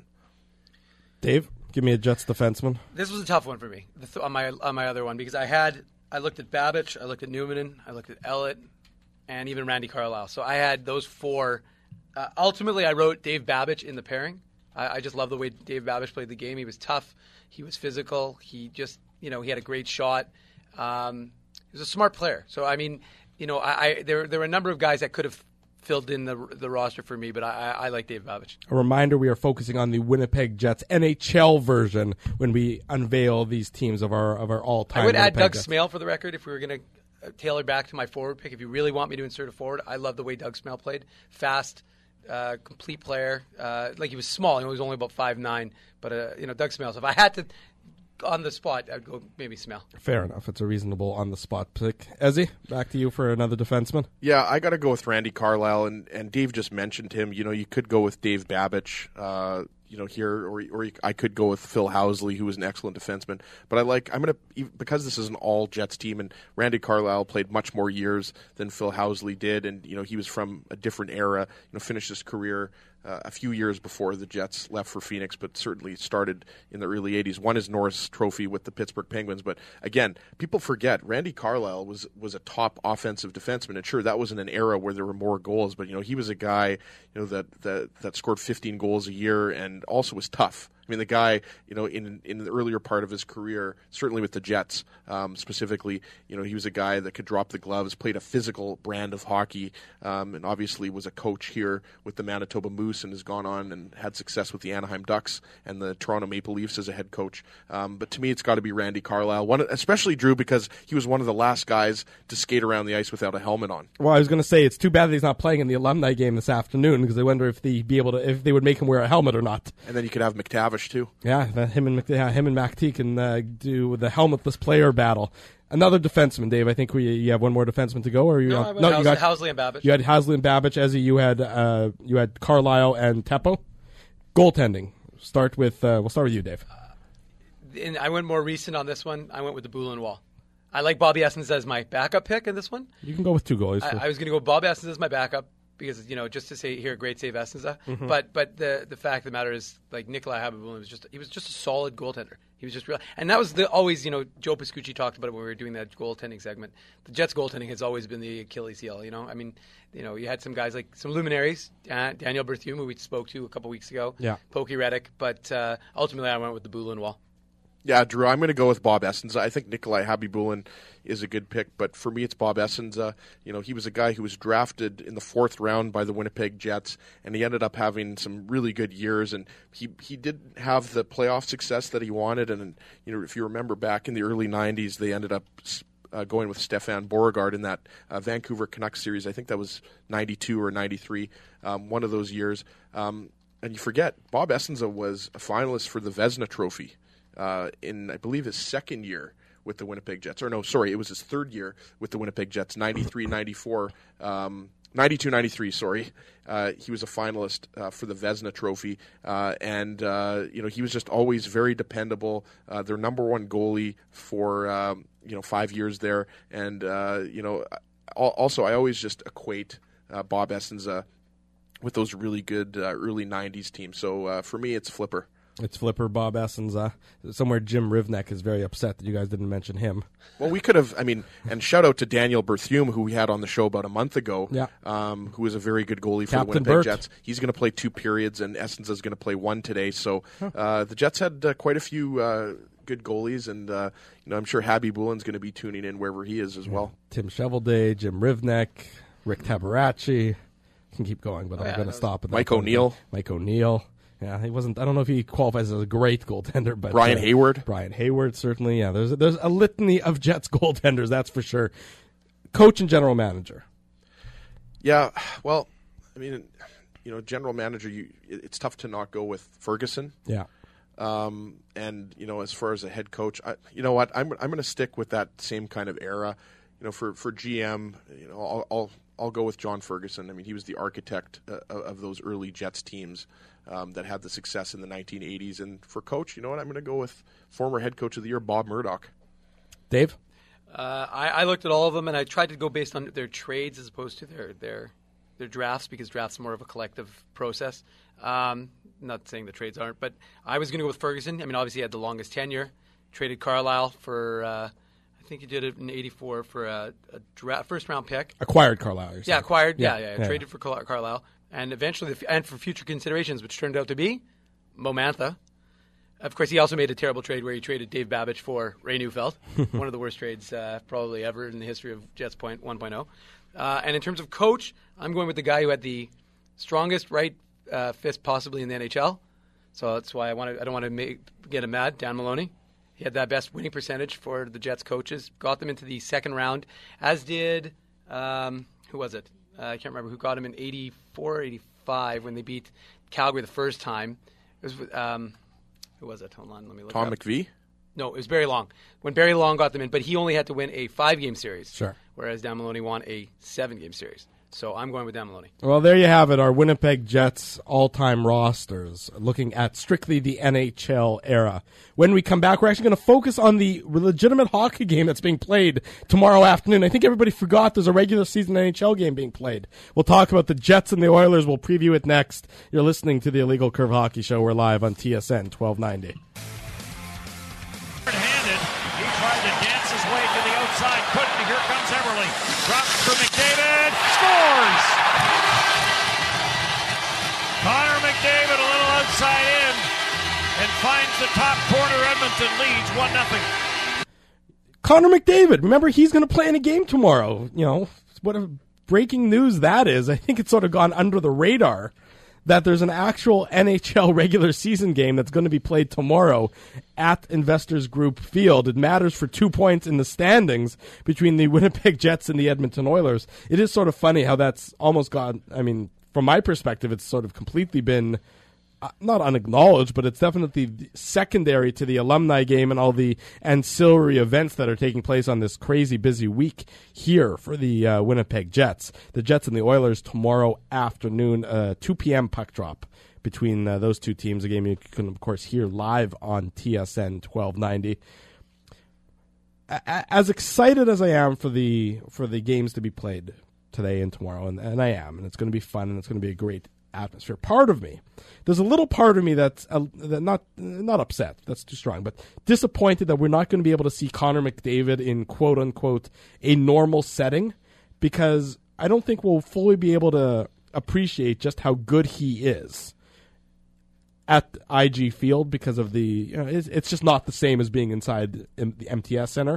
Speaker 1: Dave, give me a Jets defenseman.
Speaker 4: This was a tough one for me on my other one, because I looked at Babbage, I looked at Numminen, I looked at Ellett, and even Randy Carlyle. So I had those four. Ultimately, I wrote Dave Babbage in the pairing. I just love the way Dave Babbage played the game. He was tough. He was physical. He just, he had a great shot. He was a smart player. So, there were a number of guys that could have filled in the roster for me, but I like Dave Babbage.
Speaker 1: A reminder, we are focusing on the Winnipeg Jets NHL version when we unveil these teams of our all-time
Speaker 4: I would
Speaker 1: Winnipeg
Speaker 4: add Doug
Speaker 1: Jets.
Speaker 4: Smale for the record if we were going to tailor back to my forward pick. If you really want me to insert a forward, I love the way Doug Smale played. Fast, complete player. He was small. He was only about 5'9", but Doug Smale. So if I had to on the spot, I'd go maybe Smale.
Speaker 1: Fair enough. It's a reasonable on-the-spot pick. Ezzy, back to you for another defenseman.
Speaker 2: Yeah, I got to go with Randy Carlyle, and Dave just mentioned him. You could go with Dave Babbage, here, or I could go with Phil Housley, who was an excellent defenseman. But because this is an all Jets team, and Randy Carlyle played much more years than Phil Housley did, and he was from a different era. Finished his career a few years before the Jets left for Phoenix, but certainly started in the early 80s. Won his Norris Trophy with the Pittsburgh Penguins. But again, people forget Randy Carlyle was a top offensive defenseman. And sure, that was in an era where there were more goals, but he was a guy that scored 15 goals a year and also was tough. The guy, in the earlier part of his career, certainly with the Jets specifically, he was a guy that could drop the gloves, played a physical brand of hockey, and obviously was a coach here with the Manitoba Moose and has gone on and had success with the Anaheim Ducks and the Toronto Maple Leafs as a head coach. But to me, it's got to be Randy Carlyle, especially, Drew, because he was one of the last guys to skate around the ice without a helmet on.
Speaker 1: Well, I was going to say, it's too bad that he's not playing in the alumni game this afternoon, because I wonder if they would make him wear a helmet or not.
Speaker 2: And then you could have McTavish too.
Speaker 1: Yeah, him and McTee can do the helmetless player battle. Another defenseman, Dave. I think you have one more defenseman to go, or you?
Speaker 4: No, you got Housley and Babbage.
Speaker 1: You had Housley and Babbage. Ezzy, you had Carlyle and Teppo. Goaltending. We'll start with you, Dave.
Speaker 4: And I went more recent on this one. I went with the Boulin Wall. I like Bobby Essens as my backup pick in this one.
Speaker 1: You can go with two goalies.
Speaker 4: I was going to go Bob Essens as my backup. because just to say here, great save Essenza.
Speaker 1: Mhm.
Speaker 4: But the fact of the matter is, like, Nikolai Habibulin was just a solid goaltender. He was just real, and that was always Joe Piscucci talked about it when we were doing that goaltending segment. The Jets goaltending has always been the Achilles heel. I mean, you had some guys like some luminaries, Daniel Berthiaume, who we spoke to a couple weeks ago,
Speaker 1: Yeah.
Speaker 4: Pokey Reddick, but ultimately I went with the Bulin wall.
Speaker 2: Yeah, Drew, I'm going to go with Bob Essenza. I think Nikolai Habibulin is a good pick, but for me it's Bob Essenza. He was a guy who was drafted in the 4th round by the Winnipeg Jets, and he ended up having some really good years, and he didn't have the playoff success that he wanted, and if you remember back in the early 90s, they ended up going with Stefan Beauregard in that Vancouver Canucks series. I think that was 92 or 93, one of those years. And you forget, Bob Essenza was a finalist for the Vezina Trophy in, I believe, his 2nd year with the Winnipeg Jets. Or no, sorry, it was his 3rd year with the Winnipeg Jets, 93, 94, 92, 93, sorry. He was a finalist for the Vezina Trophy. And he was just always very dependable. Their number 1 goalie for, 5 years there. And, also I always just equate Bob Essenza with those really good early 90s teams. So for me, it's Flipper.
Speaker 1: It's Flipper, Bob Essenza. Somewhere Jim Rivnek is very upset that you guys didn't mention him.
Speaker 2: Well, we could have, and shout out to Daniel Berthiaume, who we had on the show about a month ago, who is a very good goalie for
Speaker 1: Captain
Speaker 2: the Winnipeg
Speaker 1: Bert.
Speaker 2: Jets. He's going to play 2 periods, and Essenza is going to play 1 today. So the Jets had quite a few good goalies, and I'm sure Habibulin's going to be tuning in wherever he is as well.
Speaker 1: Tim Shovelday, Jim Rivnek, Rick Tabarachi. Can keep going, but I'm going to stop at that
Speaker 2: Mike
Speaker 1: point.
Speaker 2: O'Neill.
Speaker 1: Mike O'Neill. Yeah, he wasn't. I don't know if he qualifies as a great goaltender, but
Speaker 2: Brian Hayward.
Speaker 1: Brian Hayward, certainly. Yeah, there's a litany of Jets goaltenders, that's for sure. Coach and general manager.
Speaker 2: Yeah, well, general manager. It's tough to not go with Ferguson.
Speaker 1: Yeah.
Speaker 2: And as far as a head coach, I'm going to stick with that same kind of era. For GM, I'll go with John Ferguson. I mean, he was the architect of those early Jets teams that had the success in the 1980s. And for coach, I'm going to go with former head coach of the year, Bob Murdoch.
Speaker 1: Dave?
Speaker 4: I looked at all of them, and I tried to go based on their trades as opposed to their drafts, because drafts are more of a collective process. Not saying the trades aren't, but I was going to go with Ferguson. I mean, obviously he had the longest tenure. Traded Carlisle for... I think he did it in '84 for a first-round pick.
Speaker 1: Acquired Carlisle. You're saying.
Speaker 4: Yeah, acquired.
Speaker 1: Yeah.
Speaker 4: Traded for Carlisle, and eventually, and for future considerations, which turned out to be Mo Mantha. Of course, he also made a terrible trade where he traded Dave Babbage for Ray Neufeld, one of the worst trades probably ever in the history of Jets 1.0. And in terms of coach, I'm going with the guy who had the strongest right fist possibly in the NHL. So that's why I don't want to get him mad. Dan Maloney. He had that best winning percentage for the Jets coaches. Got them into the 2nd round, as did, who was it? I can't remember who got him in 84, 85 when they beat Calgary the first time. It was, who was it? Hold on, let me look
Speaker 2: Tom
Speaker 4: up.
Speaker 2: McVie?
Speaker 4: No, it was Barry Long. When Barry Long got them in, but he only had to win a 5-game series.
Speaker 1: Sure.
Speaker 4: Whereas Dan Maloney won a 7-game series. So I'm going with Dan Maloney.
Speaker 1: Well, there you have it, our Winnipeg Jets all-time rosters, looking at strictly the NHL era. When we come back, we're actually going to focus on the legitimate hockey game that's being played tomorrow afternoon. I think everybody forgot there's a regular season NHL game being played. We'll talk about the Jets and the Oilers. We'll preview it next. You're listening to the Illegal Curve Hockey Show. We're live on TSN 1290.
Speaker 5: Handed, he tried to dance his way to the outside, couldn't. Here comes Everly. Drops for McDavid. Scores! Connor McDavid a little outside in and finds the top corner. Edmonton leads 1-0.
Speaker 1: Connor McDavid, remember, he's going to play in a game tomorrow. What a breaking news that is. I think it's sort of gone under the radar that there's an actual NHL regular season game that's going to be played tomorrow at Investors Group Field. It matters for 2 points in the standings between the Winnipeg Jets and the Edmonton Oilers. It is sort of funny how that's almost gone, from my perspective, it's sort of completely been not unacknowledged, but it's definitely secondary to the alumni game and all the ancillary events that are taking place on this crazy busy week here for the Winnipeg Jets. The Jets and the Oilers tomorrow afternoon, 2 p.m. puck drop between those two teams. A game you can, of course, hear live on TSN 1290. As excited as I am for the games to be played today and tomorrow, and I am, and it's going to be fun, and it's going to be a great atmosphere. There's a little part of me that's not upset, that's too strong, but disappointed that we're not going to be able to see Connor McDavid in quote unquote a normal setting, because I don't think we'll fully be able to appreciate just how good he is at IG Field, because of it's just not the same as being inside the MTS Center.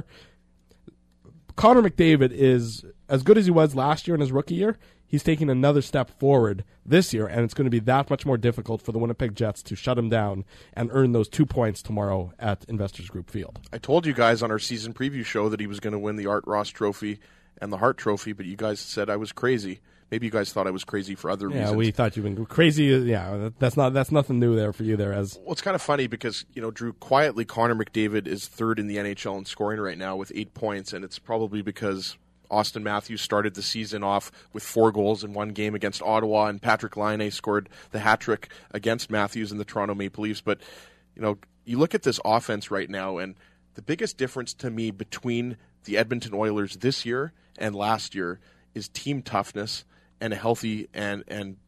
Speaker 1: Connor McDavid is as good as he was last year in his rookie year. He's taking another step forward this year, and it's going to be that much more difficult for the Winnipeg Jets to shut him down and earn those 2 points tomorrow at Investors Group Field.
Speaker 2: I told you guys on our season preview show that he was going to win the Art Ross Trophy and the Hart Trophy, but you guys said I was crazy. Maybe you guys thought I was crazy for other reasons.
Speaker 1: Yeah, we thought you've been crazy. Yeah, that's nothing new there for you there.
Speaker 2: Well, it's kind of funny because, Drew, quietly Connor McDavid is third in the NHL in scoring right now with 8 points, and it's probably because Austin Matthews started the season off with 4 goals in one game against Ottawa, and Patrick Laine scored the hat-trick against Matthews in the Toronto Maple Leafs. But, you look at this offense right now, and the biggest difference to me between the Edmonton Oilers this year and last year is team toughness and a healthy and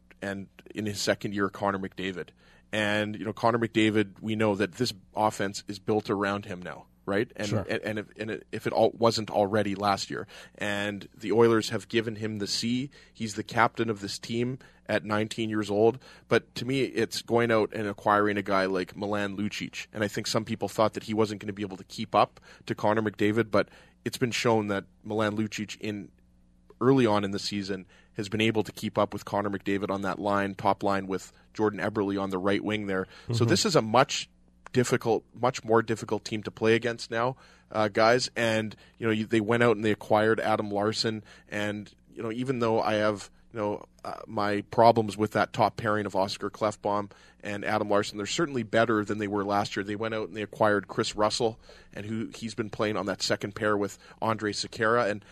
Speaker 2: in his second year, Connor McDavid. And, Connor McDavid, we know that this offense is built around him now. Right, and
Speaker 1: sure.
Speaker 2: and if it wasn't already last year, and the Oilers have given him the C. He's the captain of this team at 19 years old. But to me, it's going out and acquiring a guy like Milan Lucic, and I think some people thought that he wasn't going to be able to keep up to Connor McDavid, but it's been shown that Milan Lucic early on in the season has been able to keep up with Connor McDavid on that top line with Jordan Eberle on the right wing there. Mm-hmm. So this is a much more difficult team to play against now, guys. And they went out and they acquired Adam Larsson. And even though I have my problems with that top pairing of Oscar Klefbom and Adam Larsson, they're certainly better than they were last year. They went out and they acquired Chris Russell, and he's been playing on that second pair with Andre Sekera. And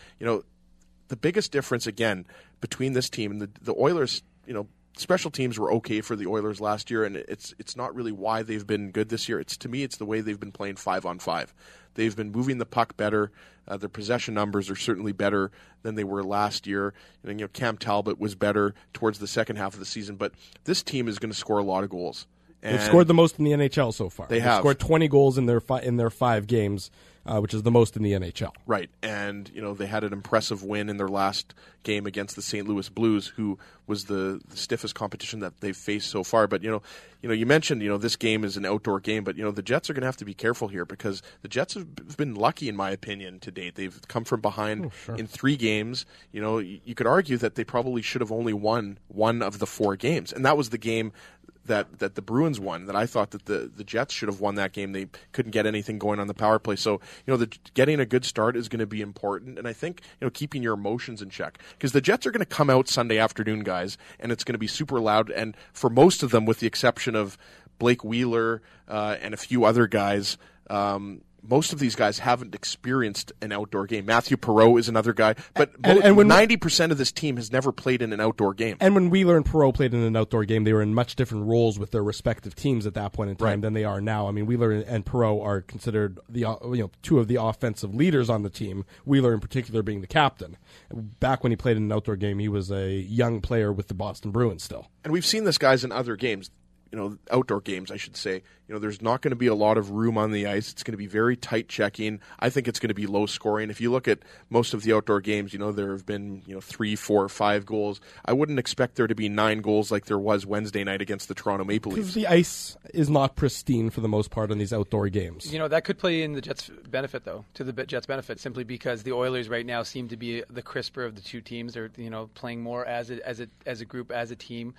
Speaker 2: the biggest difference again between this team and the Oilers, special teams were okay for the Oilers last year, and it's not really why they've been good this year. To me, it's the way they've been playing 5-on-5. They've been moving the puck better. Their possession numbers are certainly better than they were last year. And Cam Talbot was better towards the second half of the season, but this team is going to score a lot of goals.
Speaker 1: And they've scored the most in the NHL so far.
Speaker 2: They've
Speaker 1: scored 20 goals in their 5 games, which is the most in the NHL.
Speaker 2: Right, and they had an impressive win in their last game against the St. Louis Blues, who was the stiffest competition that they've faced so far. But you mentioned this game is an outdoor game, but the Jets are going to have to be careful here because the Jets have been lucky, in my opinion, to date. They've come from behind in 3 games. You could argue that they probably should have only won 1 of the 4 games, and that was the game that the Bruins won, that I thought that the Jets should have won that game. They couldn't get anything going on the power play. So, getting a good start is going to be important. And I think, keeping your emotions in check. Because the Jets are going to come out Sunday afternoon, guys, and it's going to be super loud. And for most of them, with the exception of Blake Wheeler and a few other guys, most of these guys haven't experienced an outdoor game. Matthew Perreault is another guy, but and when 90% of this team has never played in an outdoor game.
Speaker 1: And when Wheeler and Perreault played in an outdoor game, they were in much different roles with their respective teams at that point in time than they are now. I mean, Wheeler and Perreault are considered the 2 of the offensive leaders on the team. Wheeler in particular being the captain. Back when he played in an outdoor game, he was a young player with the Boston Bruins still.
Speaker 2: And we've seen this guys in other games. Outdoor games, I should say. There's not going to be a lot of room on the ice. It's going to be very tight checking. I think it's going to be low scoring. If you look at most of the outdoor games, there have been 3, 4, 5 goals. I wouldn't expect there to be 9 goals like there was Wednesday night against the Toronto Maple Leafs.
Speaker 1: Because the ice is not pristine for the most part in these outdoor games.
Speaker 4: That could play in the Jets' benefit, though, to the Jets' benefit, simply because the Oilers right now seem to be the crisper of the 2 teams. They're playing more as a group, as a team.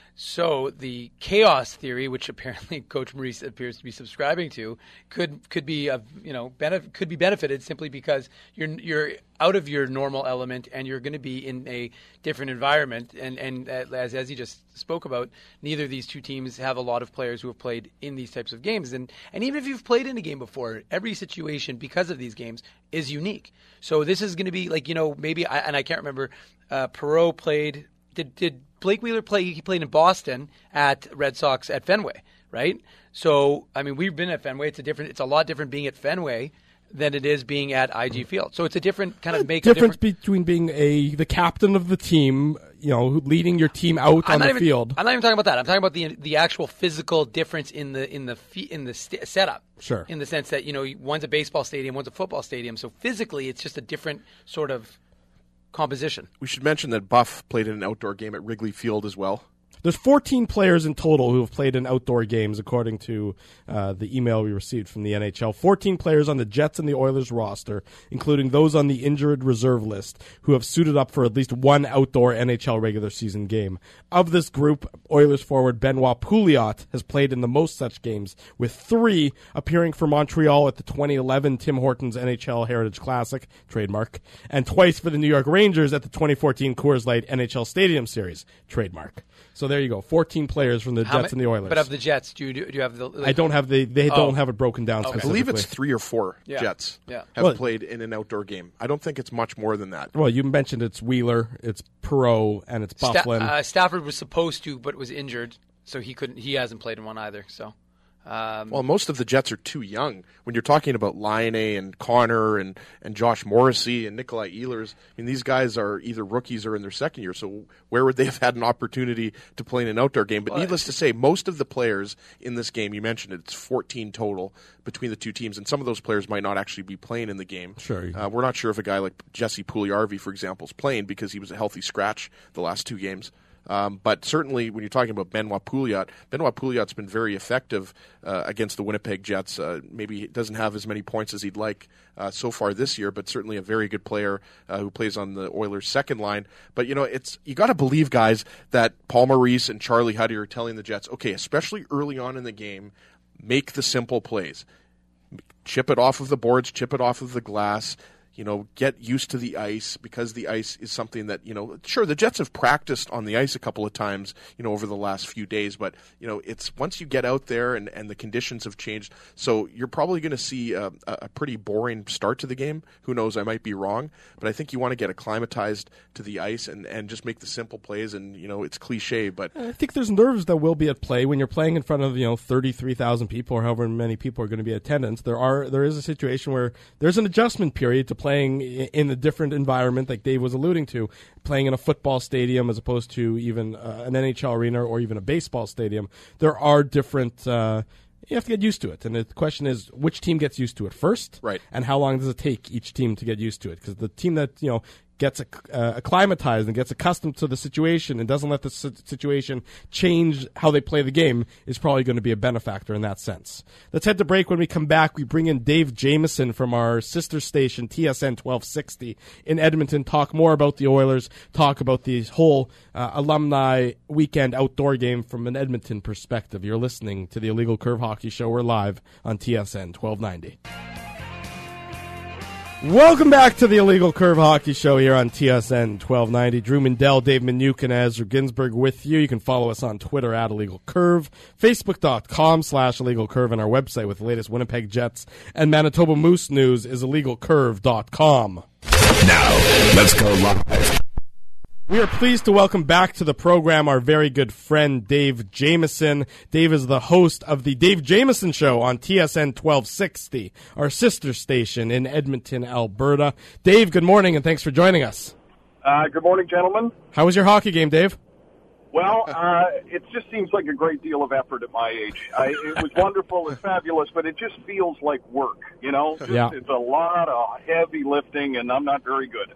Speaker 4: So the chaos theory, which apparently Coach Maurice appears to be subscribing to, could be benefited simply because you're out of your normal element and you're going to be in a different environment. And as he just spoke about, neither of these 2 teams have a lot of players who have played in these types of games. And even if you've played in a game before, every situation because of these games is unique. So this is going to be like maybe I can't remember. Perreault played. Did Blake Wheeler play? He played in Boston at Red Sox at Fenway, right? So I mean, we've been at Fenway. It's a lot different being at Fenway than it is being at IG Field. So it's a different kind of
Speaker 1: difference between being the captain of the team, leading your team out on the field.
Speaker 4: I'm not even talking about that. I'm talking about the actual physical difference in the setup.
Speaker 1: Sure.
Speaker 4: In the sense that one's a baseball stadium, one's a football stadium. So physically, it's just a different sort of composition.
Speaker 2: We should mention that Buff played in an outdoor game at Wrigley Field as well.
Speaker 1: There's 14 players in total who have played in outdoor games, according to the email we received from the NHL. 14 players on the Jets and the Oilers roster, including those on the injured reserve list, who have suited up for at least one outdoor NHL regular season game. Of this group, Oilers forward Benoit Pouliot has played in the most such games, with 3 appearing for Montreal at the 2011 Tim Hortons NHL Heritage Classic, trademark, and twice for the New York Rangers at the 2014 Coors Light NHL Stadium Series, trademark. So there you go. 14 players from the Jets and the Oilers.
Speaker 4: But of the Jets, do you have the?
Speaker 1: I don't have they don't have it broken down.
Speaker 2: I believe it's 3 or 4 Jets have played in an outdoor game. I don't think it's much more than that.
Speaker 1: Well, you mentioned it's Wheeler, it's Perreault, and it's Bufflin.
Speaker 4: Stafford was supposed to, but was injured, so he couldn't. He hasn't played in one either. So.
Speaker 2: Well, most of the Jets are too young. When you're talking about Laine and Connor and Josh Morrissey and Nikolai Ehlers, these guys are either rookies or in their second year. So where would they have had an opportunity to play in an outdoor game? But needless to say, most of the players in this game, you mentioned it's 14 total between the two teams, and some of those players might not actually be playing in the game.
Speaker 1: Sure.
Speaker 2: We're not sure if a guy like Jesse Puljujarvi, for example, is playing because he was a healthy scratch the last 2 games. But certainly when you're talking about Benoit Pouliot's been very effective against the Winnipeg Jets. Maybe he doesn't have as many points as he'd like so far this year, but certainly a very good player who plays on the Oilers' second line. But, you got to believe, guys, that Paul Maurice and Charlie Huddy are telling the Jets, okay, especially early on in the game, make the simple plays. Chip it off of the boards, chip it off of the glass. Get used to the ice, because the ice is something that, sure, the Jets have practiced on the ice a couple of times, over the last few days, but, it's once you get out there and the conditions have changed. So you're probably going to see a pretty boring start to the game. Who knows? I might be wrong, but I think you want to get acclimatized to the ice and just make the simple plays. And, it's cliche, but
Speaker 1: I think there's nerves that will be at play when you're playing in front of, 33,000 people or however many people are going to be in attendance. There is a situation where there's an adjustment period to playing in a different environment, like Dave was alluding to, playing in a football stadium as opposed to even an NHL arena or even a baseball stadium. There are different. You have to get used to it, and the question is, which team gets used to it first,
Speaker 2: right?
Speaker 1: And how long does it take each team to get used to it? Because the team that gets acclimatized and gets accustomed to the situation and doesn't let the situation change how they play the game is probably going to be a benefactor in that sense. Let's head to break. When we come back, we bring in Dave Jamieson from our sister station, TSN 1260 in Edmonton, talk more about the Oilers, talk about the whole alumni weekend outdoor game from an Edmonton perspective. You're listening to the Illegal Curve Hockey Show. We're live on TSN 1290. Welcome back to the Illegal Curve Hockey Show here on TSN 1290. Drew Mindell, Dave Minuk, and Ezra Ginsburg with you. You can follow us on Twitter at Illegal Curve, Facebook.com/Illegal Curve, and our website with the latest Winnipeg Jets and Manitoba Moose news is IllegalCurve.com.
Speaker 3: Now, let's go live.
Speaker 1: We are pleased to welcome back to the program our very good friend Dave Jamieson. Dave is the host of the Dave Jamieson Show on TSN 1260, our sister station in Edmonton, Alberta. Dave, good morning, and thanks for joining us.
Speaker 7: Good morning, gentlemen.
Speaker 1: How was your hockey game, Dave?
Speaker 7: Well, it just seems like a great deal of effort at my age. It was wonderful and fabulous, but it just feels like work,
Speaker 1: Yeah.
Speaker 7: It's a lot of heavy lifting, and I'm not very good.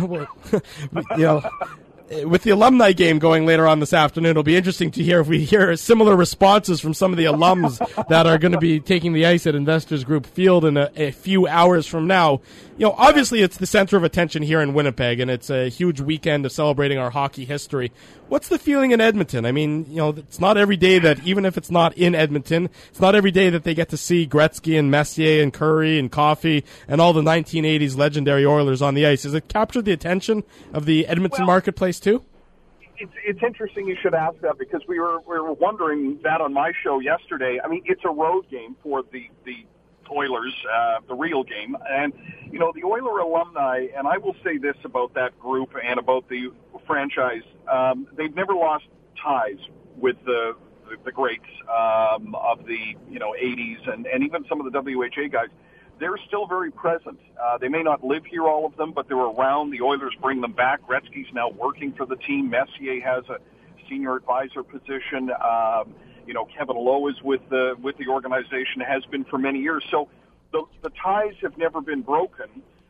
Speaker 1: With the alumni game going later on this afternoon, it'll be interesting to hear if we hear similar responses from some of the alums that are going to be taking the ice at Investors Group Field in a few hours from now. Obviously it's the center of attention here in Winnipeg, and it's a huge weekend of celebrating our hockey history. What's the feeling in Edmonton? I mean, it's not every day that, even if it's not in Edmonton, it's not every day that they get to see Gretzky and Messier and Curry and Coffey and all the 1980s legendary Oilers on the ice. Has it captured the attention of the Edmonton marketplace too?
Speaker 7: It's interesting you should ask that, because we were wondering that on my show yesterday. I mean, it's a road game for the Oilers, the real game. And, the Oiler alumni, and I will say this about that group and about the franchise, they've never lost ties with the greats of the 80s and even some of the WHA guys. they're still very present. They may not live here, all of them, but they're around. The Oilers bring them back. Gretzky's now working for the team. Messier has a senior advisor position. Kevin Lowe is with the organization, has been for many years. So the ties have never been broken,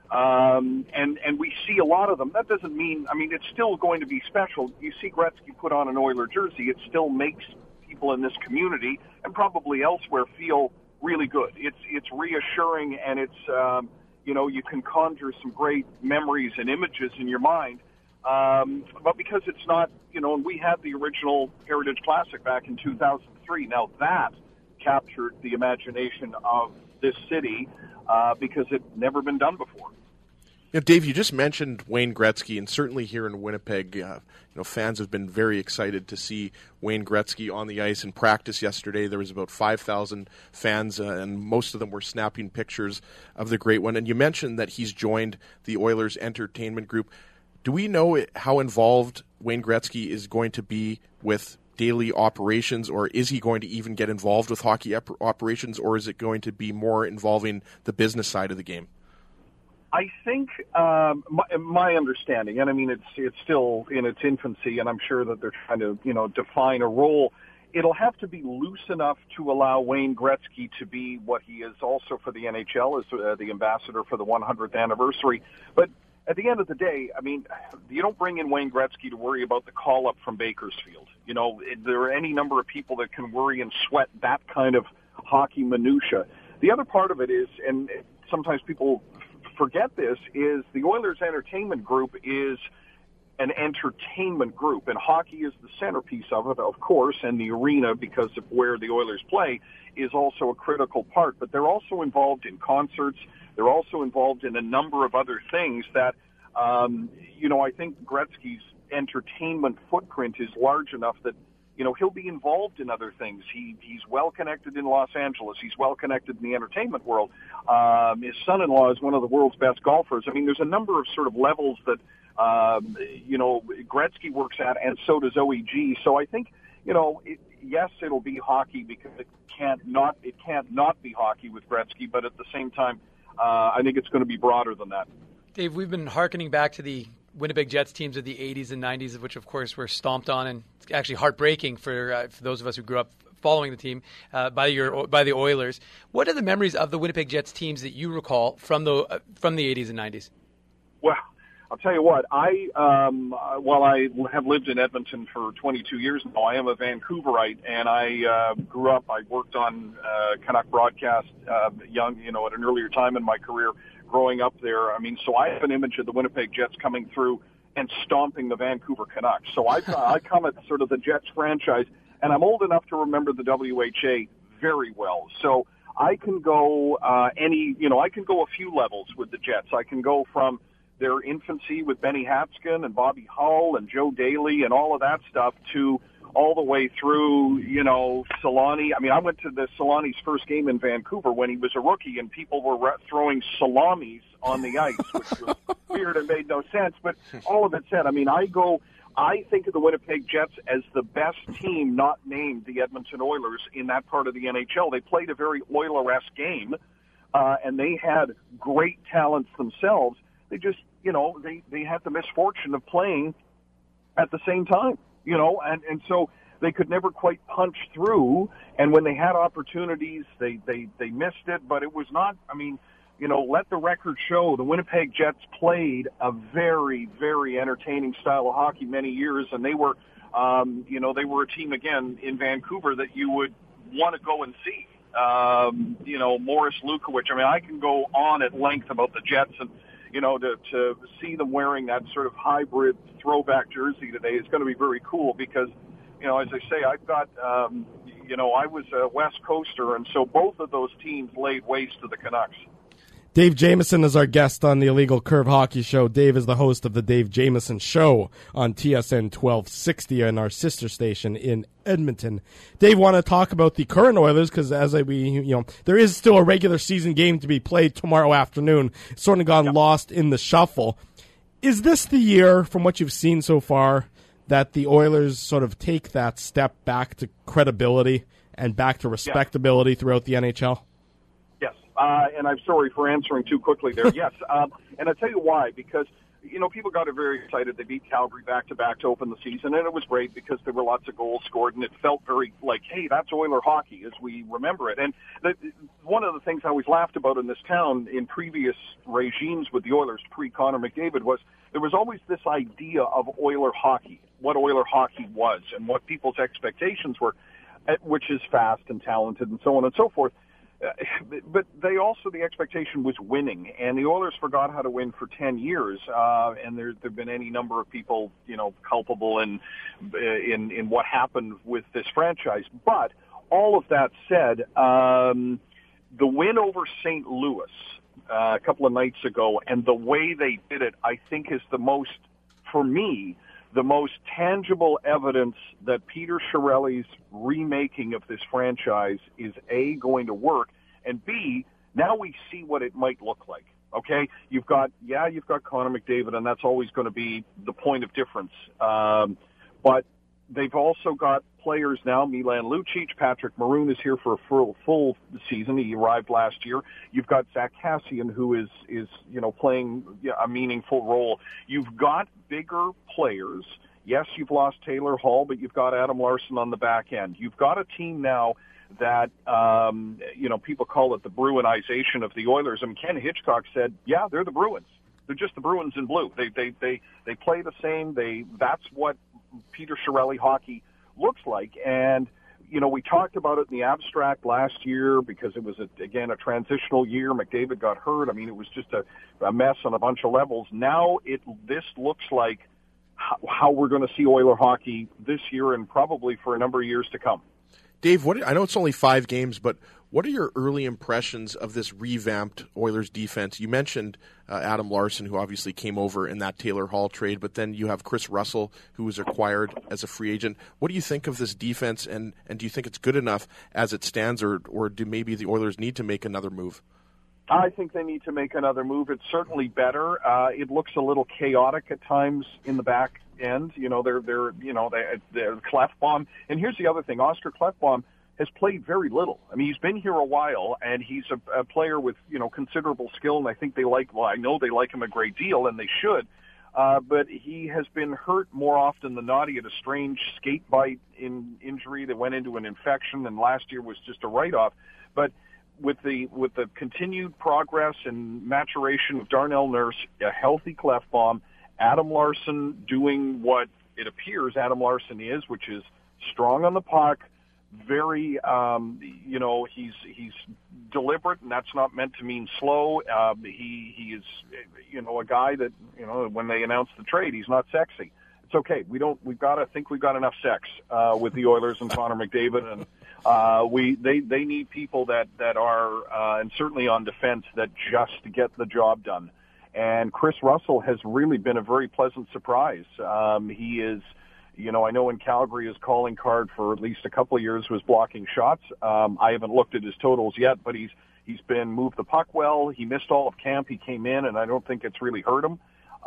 Speaker 7: and we see a lot of them. That doesn't mean, it's still going to be special. You see Gretzky put on an Oiler jersey, it still makes people in this community and probably elsewhere feel really good. It's reassuring, and it's you can conjure some great memories and images in your mind. But because it's not, and we had the original Heritage Classic back in 2003. Now that captured the imagination of this city because it's never been done before.
Speaker 2: Yeah, Dave, you just mentioned Wayne Gretzky, and certainly here in Winnipeg, fans have been very excited to see Wayne Gretzky on the ice in practice yesterday. There was about 5,000 fans, and most of them were snapping pictures of the great one. And you mentioned that he's joined the Oilers entertainment group. Do we know how involved Wayne Gretzky is going to be with daily operations, or is he going to even get involved with hockey operations, or is it going to be more involving the business side of the game?
Speaker 7: I think my understanding, and it's still in its infancy, and I'm sure that they're trying to define a role. It'll have to be loose enough to allow Wayne Gretzky to be what he is also for the NHL, as the ambassador for the 100th anniversary. But at the end of the day, you don't bring in Wayne Gretzky to worry about the call-up from Bakersfield. There are any number of people that can worry and sweat that kind of hockey minutia. The other part of it is, and sometimes people forget this, is the Oilers entertainment group is an entertainment group, and hockey is the centerpiece of it, of course, and the arena, because of where the Oilers play, is also a critical part. But they're also involved in concerts. They're also involved in a number of other things that, I think Gretzky's entertainment footprint is large enough that, he'll be involved in other things. He's well connected in Los Angeles. He's well connected in the entertainment world. His son-in-law is one of the world's best golfers. There's a number of sort of levels that, Gretzky works at, and so does OEG. So I think, yes, it'll be hockey because it can't not be hockey with Gretzky, but at the same time, I think it's going to be broader than that.
Speaker 4: Dave, we've been hearkening back to the Winnipeg Jets teams of the 80s and 90s, of which, of course, were stomped on, and it's actually heartbreaking for those of us who grew up following the team by the Oilers. What are the memories of the Winnipeg Jets teams that you recall from the 80s and 90s?
Speaker 7: Well, I'll tell you what. While I have lived in Edmonton for 22 years now, I am a Vancouverite, and I grew up. I worked on Canuck broadcast young, at an earlier time in my career. Growing up there, so I have an image of the Winnipeg Jets coming through and stomping the Vancouver Canucks. So I come at sort of the Jets franchise, and I'm old enough to remember the WHA very well. So I can go I can go a few levels with the Jets. I can go from their infancy with Benny Hatskin and Bobby Hull and Joe Daly and all of that stuff to all the way through, Solani. I went to the Solani's first game in Vancouver when he was a rookie, and people were throwing salamis on the ice, which was weird and made no sense. But all of it said, I think of the Winnipeg Jets as the best team not named the Edmonton Oilers in that part of the NHL. They played a very Oiler-esque game, and they had great talents themselves. They just, they had the misfortune of playing at the same time. And so they could never quite punch through. And when they had opportunities, they missed it. But it was not, let the record show the Winnipeg Jets played a very, very entertaining style of hockey many years. And they were, they were a team, again, in Vancouver that you would want to go and see. Morris Lukowich. I can go on at length about the Jets, and to see them wearing that sort of hybrid throwback jersey today is going to be very cool because, as I say, I've got, I was a West Coaster, and so both of those teams laid waste to the Canucks.
Speaker 1: Dave Jamieson is our guest on the Illegal Curve Hockey Show. Dave is the host of the Dave Jamieson Show on TSN 1260 and our sister station in Edmonton. Dave, want to talk about the current Oilers because there is still a regular season game to be played tomorrow afternoon. It's sort of gone lost in the shuffle. Is this the year, from what you've seen so far, that the Oilers sort of take that step back to credibility and back to respectability throughout the NHL?
Speaker 7: Yes. And I'm sorry for answering too quickly there. Yes, and I'll tell you why. Because, people got very excited. They beat Calgary back-to-back to open the season, and it was great because there were lots of goals scored, and it felt very like, hey, that's Oiler hockey as we remember it. And one of the things I always laughed about in this town in previous regimes with the Oilers, pre-Connor McDavid, was there was always this idea of Oiler hockey, what Oiler hockey was, and what people's expectations were, which is fast and talented and so on and so forth. But the expectation was winning, and the Oilers forgot how to win for 10 years. And there've been any number of people, culpable in what happened with this franchise. But all of that said, the win over St. Louis a couple of nights ago, and the way they did it, I think is the most tangible evidence that Peter Chiarelli's remaking of this franchise is A, going to work, and B, now we see what it might look like. Okay, you've got Connor McDavid, and that's always going to be the point of difference. But they've also got players now. Milan Lucic, Patrick Maroon is here for a full season. He arrived last year. You've got Zach Kassian, who is playing a meaningful role. You've got bigger players. Yes, you've lost Taylor Hall, but you've got Adam Larson on the back end. You've got a team now that people call it the Bruinization of the Oilers. And Ken Hitchcock said, "Yeah, they're the Bruins. They're just the Bruins in blue. They play the same. That's what Peter Chiarelli hockey looks like." And we talked about it in the abstract last year because it was a transitional year. McDavid got hurt. I mean, it was just a mess on a bunch of levels. Now this looks like how we're going to see Oiler hockey this year and probably for a number of years to come.
Speaker 2: Dave, I know it's only 5 games, but what are your early impressions of this revamped Oilers defense? You mentioned Adam Larson, who obviously came over in that Taylor Hall trade, but then you have Chris Russell, who was acquired as a free agent. What do you think of this defense, and do you think it's good enough as it stands, or do maybe the Oilers need to make another move?
Speaker 7: I think they need to make another move. It's certainly better. It looks a little chaotic at times in the back end. They're Klefbom. And here's the other thing. Oscar Klefbom has played very little. I mean, he's been here a while, and he's a player with, considerable skill, and I think I know they like him a great deal, and they should. But he has been hurt more often than not. He had a strange skate bite injury that went into an infection, and last year was just a write-off. But with the continued progress and maturation of Darnell Nurse, a healthy Klefbom, Adam Larson doing what it appears Adam Larson is, which is strong on the puck, very, he's deliberate, and that's not meant to mean slow. He is, a guy that, when they announced the trade, he's not sexy. It's okay. We've got enough sex with the Oilers and Connor McDavid, and they need people that are and certainly on defense that just get the job done. And Chris Russell has really been a very pleasant surprise. He is, I know in Calgary his calling card for at least a couple of years was blocking shots. I haven't looked at his totals yet, but he's been moved the puck well. He missed all of camp. He came in, and I don't think it's really hurt him.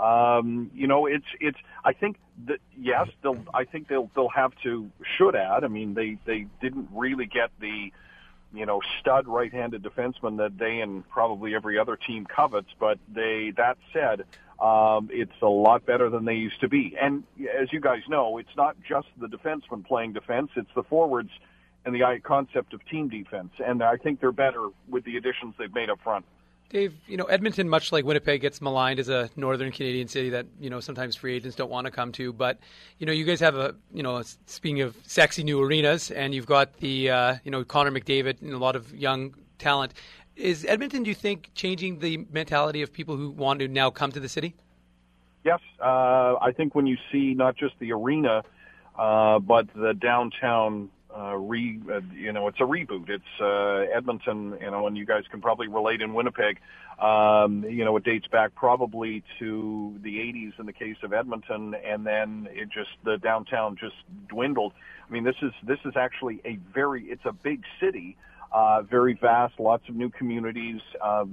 Speaker 7: It's. I think that yes, they'll have to should add. I mean, they didn't really get the stud right-handed defenseman that they and probably every other team covets. But that said, it's a lot better than they used to be. And as you guys know, it's not just the defenseman playing defense; it's the forwards and the concept of team defense. And I think they're better with the additions they've made up front.
Speaker 4: Dave, Edmonton, much like Winnipeg, gets maligned as a northern Canadian city that, sometimes free agents don't want to come to. But, you guys have speaking of sexy new arenas, and you've got the, Connor McDavid and a lot of young talent. Is Edmonton, do you think, changing the mentality of people who want to now come to the city?
Speaker 7: Yes. I think when you see not just the arena, but the downtown it's a reboot. It's Edmonton, and you guys can probably relate in Winnipeg. It dates back probably to the 80s in the case of Edmonton, and then the downtown just dwindled. I mean, this is actually it's a big city, very vast, lots of new communities,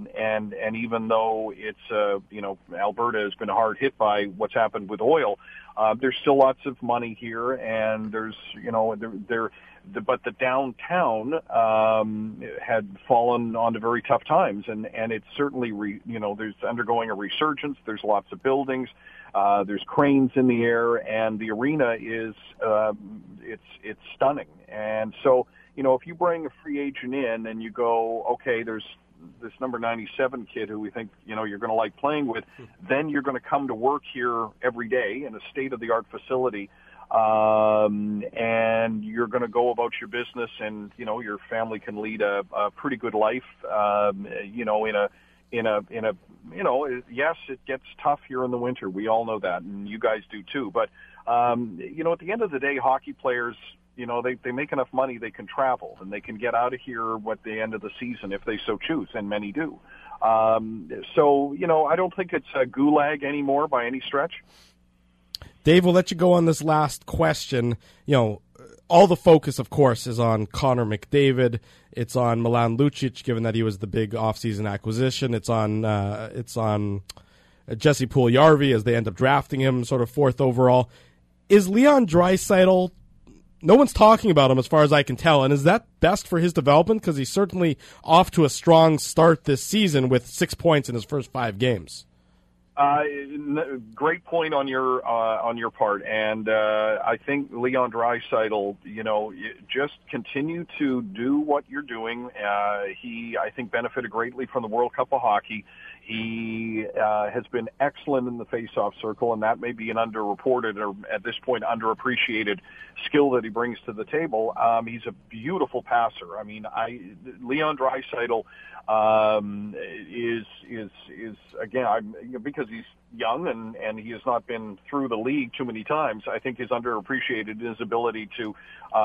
Speaker 7: and even though it's Alberta has been hard hit by what's happened with oil, There's still lots of money here, and there's, but the downtown had fallen onto very tough times, and it's certainly, there's undergoing a resurgence. There's lots of buildings. There's cranes in the air, and the arena is it's stunning. And so, if you bring a free agent in and you go, okay, there's this number 97 kid who we think, you're going to like playing with, then you're going to come to work here every day in a state-of-the-art facility, and you're going to go about your business, and, your family can lead a pretty good life, yes, it gets tough here in the winter. We all know that, and you guys do too. But, at the end of the day, hockey players, they make enough money, they can travel, and they can get out of here at the end of the season if they so choose, and many do. So, I don't think it's a gulag anymore by any stretch.
Speaker 1: Dave, we'll let you go on this last question. All the focus, of course, is on Connor McDavid. It's on Milan Lucic, given that he was the big offseason acquisition. It's on Jesse Puljujarvi as they end up drafting him sort of fourth overall. Is Leon Draisaitl, no one's talking about him as far as I can tell, and is that best for his development? Because he's certainly off to a strong start this season with 6 points in his first 5 games.
Speaker 7: Great point on your part, and I think Leon Draisaitl, just continue to do what you're doing. He, I think, benefited greatly from the World Cup of Hockey. He has been excellent in the face-off circle, and that may be an underreported or at this point underappreciated skill that he brings to the table. He's a beautiful passer. I mean, Leon Draisaitl is again, because he's young and he has not been through the league too many times, I think is underappreciated his ability to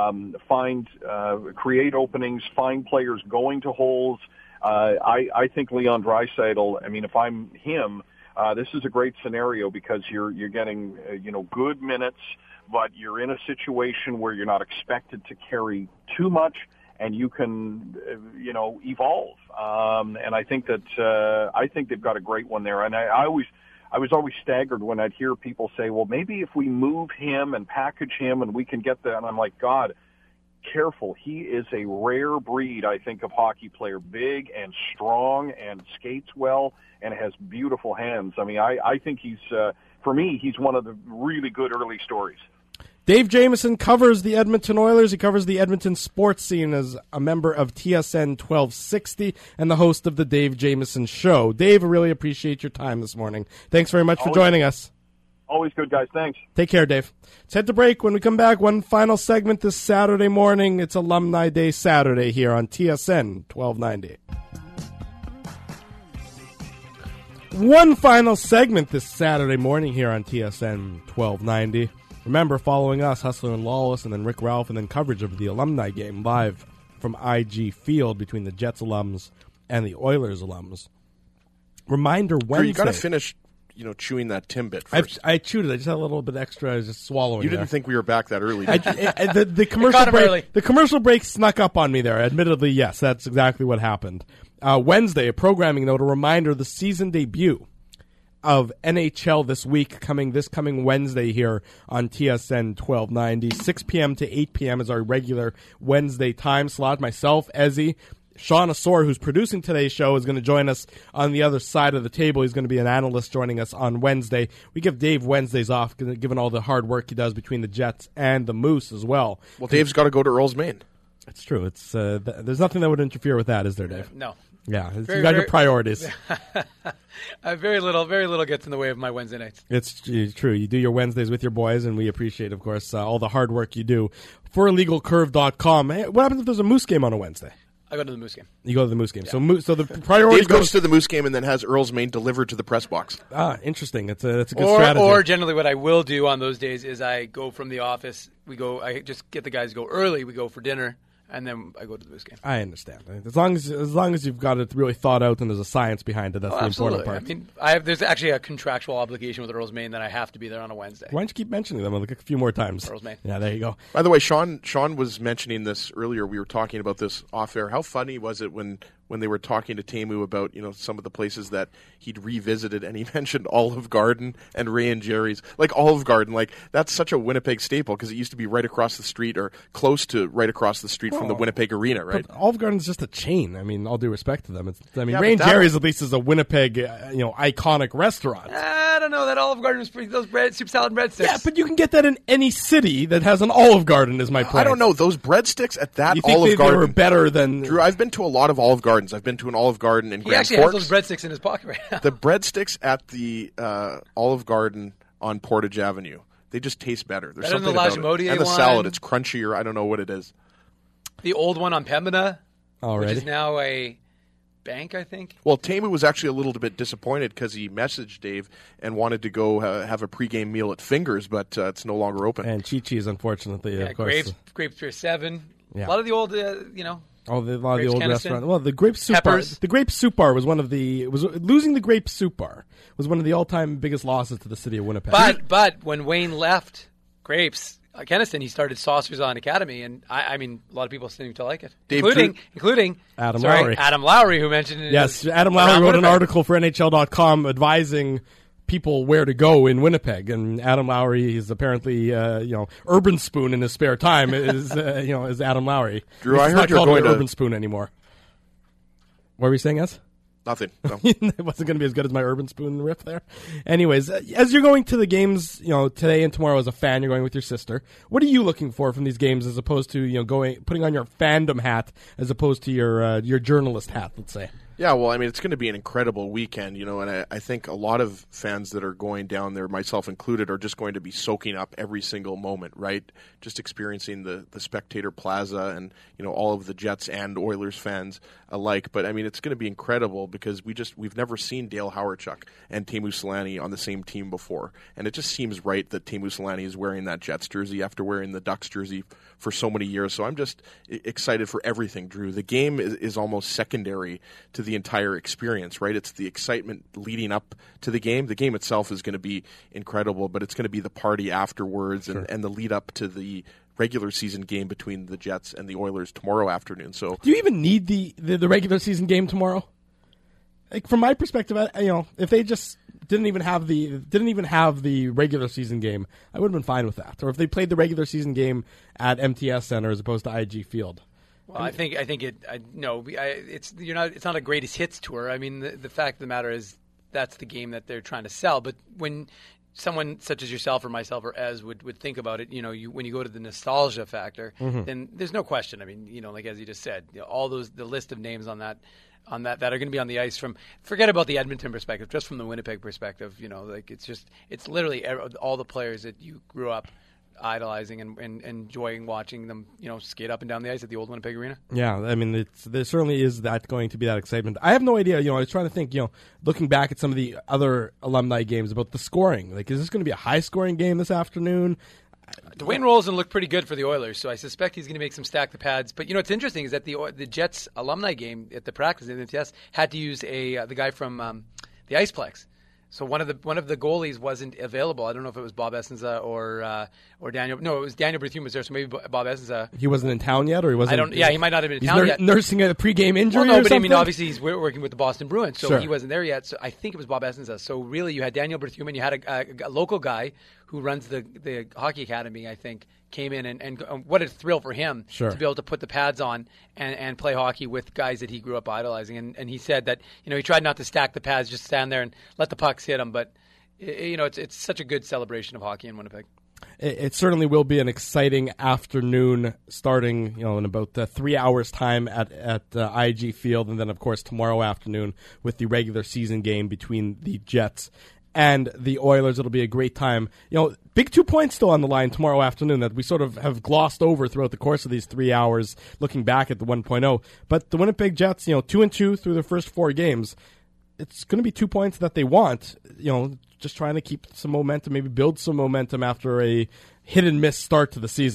Speaker 7: create openings, find players going to holes. I think Leon Draisaitl, I mean, if I'm him, this is a great scenario because you're getting, good minutes, but you're in a situation where you're not expected to carry too much, and you can, evolve. And I think that, I think they've got a great one there. And I was always staggered when I'd hear people say, well, maybe if we move him and package him and we can get that. And I'm like, God, careful. He is a rare breed, I think, of hockey player, big and strong and skates well and has beautiful hands. I mean, I think he's, for me, he's one of the really good early stories.
Speaker 1: Dave Jamieson covers the Edmonton Oilers. He covers the Edmonton sports scene as a member of TSN 1260 and the host of the Dave Jamieson Show. Dave, I really appreciate your time this morning. Thanks very much for joining us.
Speaker 7: Always good, guys. Thanks.
Speaker 1: Take care, Dave. Let's head to break. When we come back, one final segment this Saturday morning. It's Alumni Day Saturday here on TSN 1290. One final segment this Saturday morning here on TSN 1290. Remember, following us, Hustler and Lawless, and then Rick Ralph, and then coverage of the Alumni Game live from IG Field between the Jets alums and the Oilers alums. Reminder Wednesday.
Speaker 2: You got to finish, chewing that Timbit first.
Speaker 1: I chewed it. I just had a little bit extra. I was just swallowing.
Speaker 2: You didn't think we were back that early.
Speaker 1: The commercial break. The commercial break snuck up on me there. Admittedly, yes, that's exactly what happened. Wednesday, a programming note, a reminder: the season debut of NHL this week, coming Wednesday here on TSN 1290. 6 p.m. to 8 p.m. is our regular Wednesday time slot. Myself, Ezzy, Sean Asor, who's producing today's show, is going to join us on the other side of the table. He's going to be an analyst joining us on Wednesday. We give Dave Wednesdays off, given all the hard work he does between the Jets and the Moose as well.
Speaker 2: Well, Dave's got to go to Earl's Main.
Speaker 1: It's true. It's there's nothing that would interfere with that, is there, Dave?
Speaker 4: No.
Speaker 1: Yeah, you got your priorities.
Speaker 4: Very little gets in the way of my Wednesday nights.
Speaker 1: It's true. You do your Wednesdays with your boys, and we appreciate, of course, all the hard work you do for IllegalCurve.com. Hey, what happens if there's a Moose game on a Wednesday?
Speaker 4: I go to the Moose game.
Speaker 1: You go to the Moose game. Yeah. So the priority
Speaker 2: goes to the Moose game and then has Earl's Main delivered to the press box.
Speaker 1: Interesting. It's a good strategy.
Speaker 4: Or generally what I will do on those days is I go from the office. I just get the guys to go early. We go for dinner. And then I go to the Moose game.
Speaker 1: I understand. As long as you've got it really thought out and there's a science behind it, that's the important part.
Speaker 4: I mean, there's actually a contractual obligation with Earl's Main that I have to be there on a Wednesday.
Speaker 1: Why don't you keep mentioning them a few more times?
Speaker 4: Earl's Main.
Speaker 1: Yeah, there you go.
Speaker 2: By the way, Sean was mentioning this earlier. We were talking about this off air. How funny was it when when they were talking to Teemu about, some of the places that he'd revisited, and he mentioned Olive Garden and Ray and Jerry's. Like Olive Garden, that's such a Winnipeg staple because it used to be right across the street or close to right across the street from the Winnipeg Arena, right?
Speaker 1: But Olive Garden's just a chain. I mean, all due respect to them.
Speaker 2: Yeah,
Speaker 1: Ray and Jerry's at least is a Winnipeg, iconic restaurant.
Speaker 4: I don't know. That Olive Garden was pretty, those soup salad and breadsticks.
Speaker 1: Yeah, but you can get that in any city that has an Olive Garden, is my point.
Speaker 2: I don't know. Those breadsticks at that
Speaker 1: you think
Speaker 2: Olive Garden.
Speaker 1: They were better than...
Speaker 2: Drew, I've been to a lot of Olive Gardens. I've been to an Olive Garden in Grand Forks.
Speaker 4: He actually has those breadsticks in his pocket right now.
Speaker 2: The breadsticks at the Olive Garden on Portage Avenue, they just taste better. There's
Speaker 4: better
Speaker 2: something
Speaker 4: than the
Speaker 2: about it. And the salad, it's crunchier. I don't know what it is.
Speaker 4: The old one on Pembina,
Speaker 1: Already?
Speaker 4: which is now a bank, I think.
Speaker 2: Well, Teemu was actually a little bit disappointed because he messaged Dave and wanted to go have a pregame meal at Fingers, but it's no longer open.
Speaker 1: And Chi-Chi's, unfortunately, of course.
Speaker 4: Grapes Pier 7.
Speaker 1: Yeah.
Speaker 4: A lot of the old,
Speaker 1: a lot of the old
Speaker 4: Keniston.
Speaker 1: restaurants. Well, the Grape Soup Bar. The Grape Soup Bar was losing the Grape Soup Bar was one of the all-time biggest losses to the city of Winnipeg.
Speaker 4: But when Wayne left Grapes, Keniston, he started Saucers on Academy, and I mean, a lot of people seem to like it, including
Speaker 1: Adam Lowry.
Speaker 4: Adam Lowry, who mentioned it.
Speaker 1: Yes, Adam Lowry wrote an article for NHL.com advising people where to go in Winnipeg, and Adam Lowry is apparently Urban Spoon in his spare time is Adam Lowry.
Speaker 2: Drew, I heard
Speaker 1: not
Speaker 2: you're
Speaker 1: called
Speaker 2: going to
Speaker 1: Urban Spoon anymore. What were you saying, Ez?
Speaker 2: Nothing. No.
Speaker 1: It wasn't going to be as good as my Urban Spoon riff there. Anyways, as you're going to the games, today and tomorrow as a fan, you're going with your sister. What are you looking for from these games as opposed to putting on your fandom hat as opposed to your journalist hat? Let's say.
Speaker 2: Yeah, well, I mean, it's going to be an incredible weekend, and I think a lot of fans that are going down there, myself included, are just going to be soaking up every single moment, right? Just experiencing the Spectator Plaza and, all of the Jets and Oilers fans alike. But, I mean, it's going to be incredible because we've never seen Dale Hawerchuk and Teemu Selanne on the same team before. And it just seems right that Teemu Selanne is wearing that Jets jersey after wearing the Ducks jersey for so many years. So I'm just excited for everything, Drew. The game is almost secondary to the entire experience, right? It's the excitement leading up to the game. The game itself is going to be incredible, but it's going to be the party afterwards and the lead up to the regular season game between the Jets and the Oilers tomorrow afternoon. So,
Speaker 1: do you even need the regular season game tomorrow? Like, from my perspective, if they just didn't even have the regular season game, I would have been fine with that. Or if they played the regular season game at MTS Center as opposed to IG Field.
Speaker 4: Well, I think it's not a greatest hits tour. I mean, the fact of the matter is that's the game that they're trying to sell. But when someone such as yourself or myself or Ez would think about it, when you go to the nostalgia factor, then there's no question. I mean, like as you just said, all the list of names on that that are going to be on the ice forget about the Edmonton perspective, just from the Winnipeg perspective. It's literally all the players that you grew up idolizing and enjoying watching them, skate up and down the ice at the old Winnipeg Arena.
Speaker 1: Yeah, I mean, there certainly is going to be that excitement. I have no idea. I was trying to think. Looking back at some of the other alumni games about the scoring. Like, is this going to be a high-scoring game this afternoon?
Speaker 4: Dwayne Rolson looked pretty good for the Oilers, so I suspect he's going to make some stack the pads. But what's interesting is that the Jets alumni game at the practice in the MTS had to use the guy from the Iceplex. So one of the goalies wasn't available. I don't know if it was Bob Essenza or Daniel. No, it was Daniel Berthume was there. So maybe Bob Essenza.
Speaker 1: He wasn't in town yet, or he wasn't.
Speaker 4: He might not have been in town yet.
Speaker 1: Nursing a pregame injury.
Speaker 4: Well, no,
Speaker 1: or
Speaker 4: but
Speaker 1: something?
Speaker 4: I mean, obviously he's working with the Boston Bruins, so
Speaker 1: Sure.
Speaker 4: he wasn't there yet. So I think it was Bob Essenza. So really, you had Daniel Berthume, and you had a local guy who runs the hockey academy. I think came in and what a thrill for him
Speaker 1: Sure.
Speaker 4: to be able to put the pads on and play hockey with guys that he grew up idolizing. And he said that he tried not to stack the pads, just stand there and let the pucks hit him, but. It's such a good celebration of hockey in Winnipeg.
Speaker 1: It certainly will be an exciting afternoon starting, in about 3 hours' time at IG Field, and then, of course, tomorrow afternoon with the regular season game between the Jets and the Oilers. It'll be a great time. Big 2 points still on the line tomorrow afternoon that we sort of have glossed over throughout the course of these 3 hours looking back at the 1.0. But the Winnipeg Jets, 2-2 through their first 4 games. It's going to be 2 points that they want, just trying to keep some momentum, maybe build some momentum after a hit-and-miss start to the season.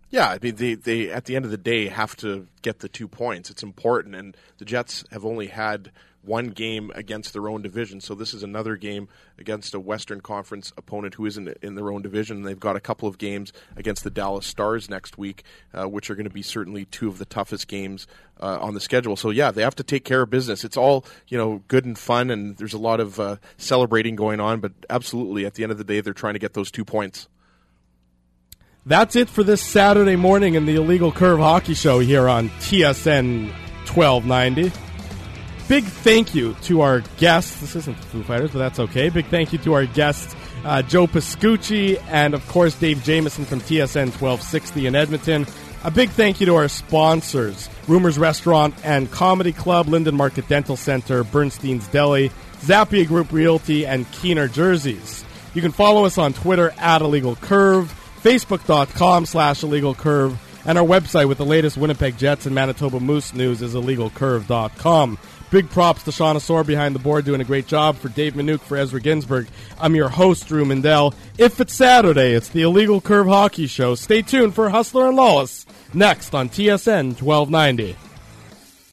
Speaker 2: Yeah, I mean, they at the end of the day have to get the 2 points. It's important, and the Jets have only had one game against their own division, so this is another game against a Western Conference opponent who isn't in their own division. They've got a couple of games against the Dallas Stars next week, which are going to be certainly two of the toughest games on the schedule. So yeah, they have to take care of business. It's all, good and fun, and there's a lot of celebrating going on, but absolutely, at the end of the day, they're trying to get those 2 points.
Speaker 1: That's it for this Saturday morning in the Illegal Curve Hockey Show here on TSN 1290. Big thank you to our guests. This isn't the Foo Fighters, but that's okay. Big thank you to our guests, Joe Pascucci and, of course, Dave Jamieson from TSN 1260 in Edmonton. A big thank you to our sponsors, Rumors Restaurant and Comedy Club, Linden Market Dental Center, Bernstein's Deli, Zappia Group Realty, and Keener Jerseys. You can follow us on Twitter at Illegal Curve, Facebook.com/Illegal Curve, and our website with the latest Winnipeg Jets and Manitoba Moose news is IllegalCurve.com. Big props to Sean Asor behind the board doing a great job. For Dave Minuk, for Ezra Ginsburg, I'm your host, Drew Mindell. If it's Saturday, it's the Illegal Curve Hockey Show. Stay tuned for Hustler and Lawless next on TSN 1290.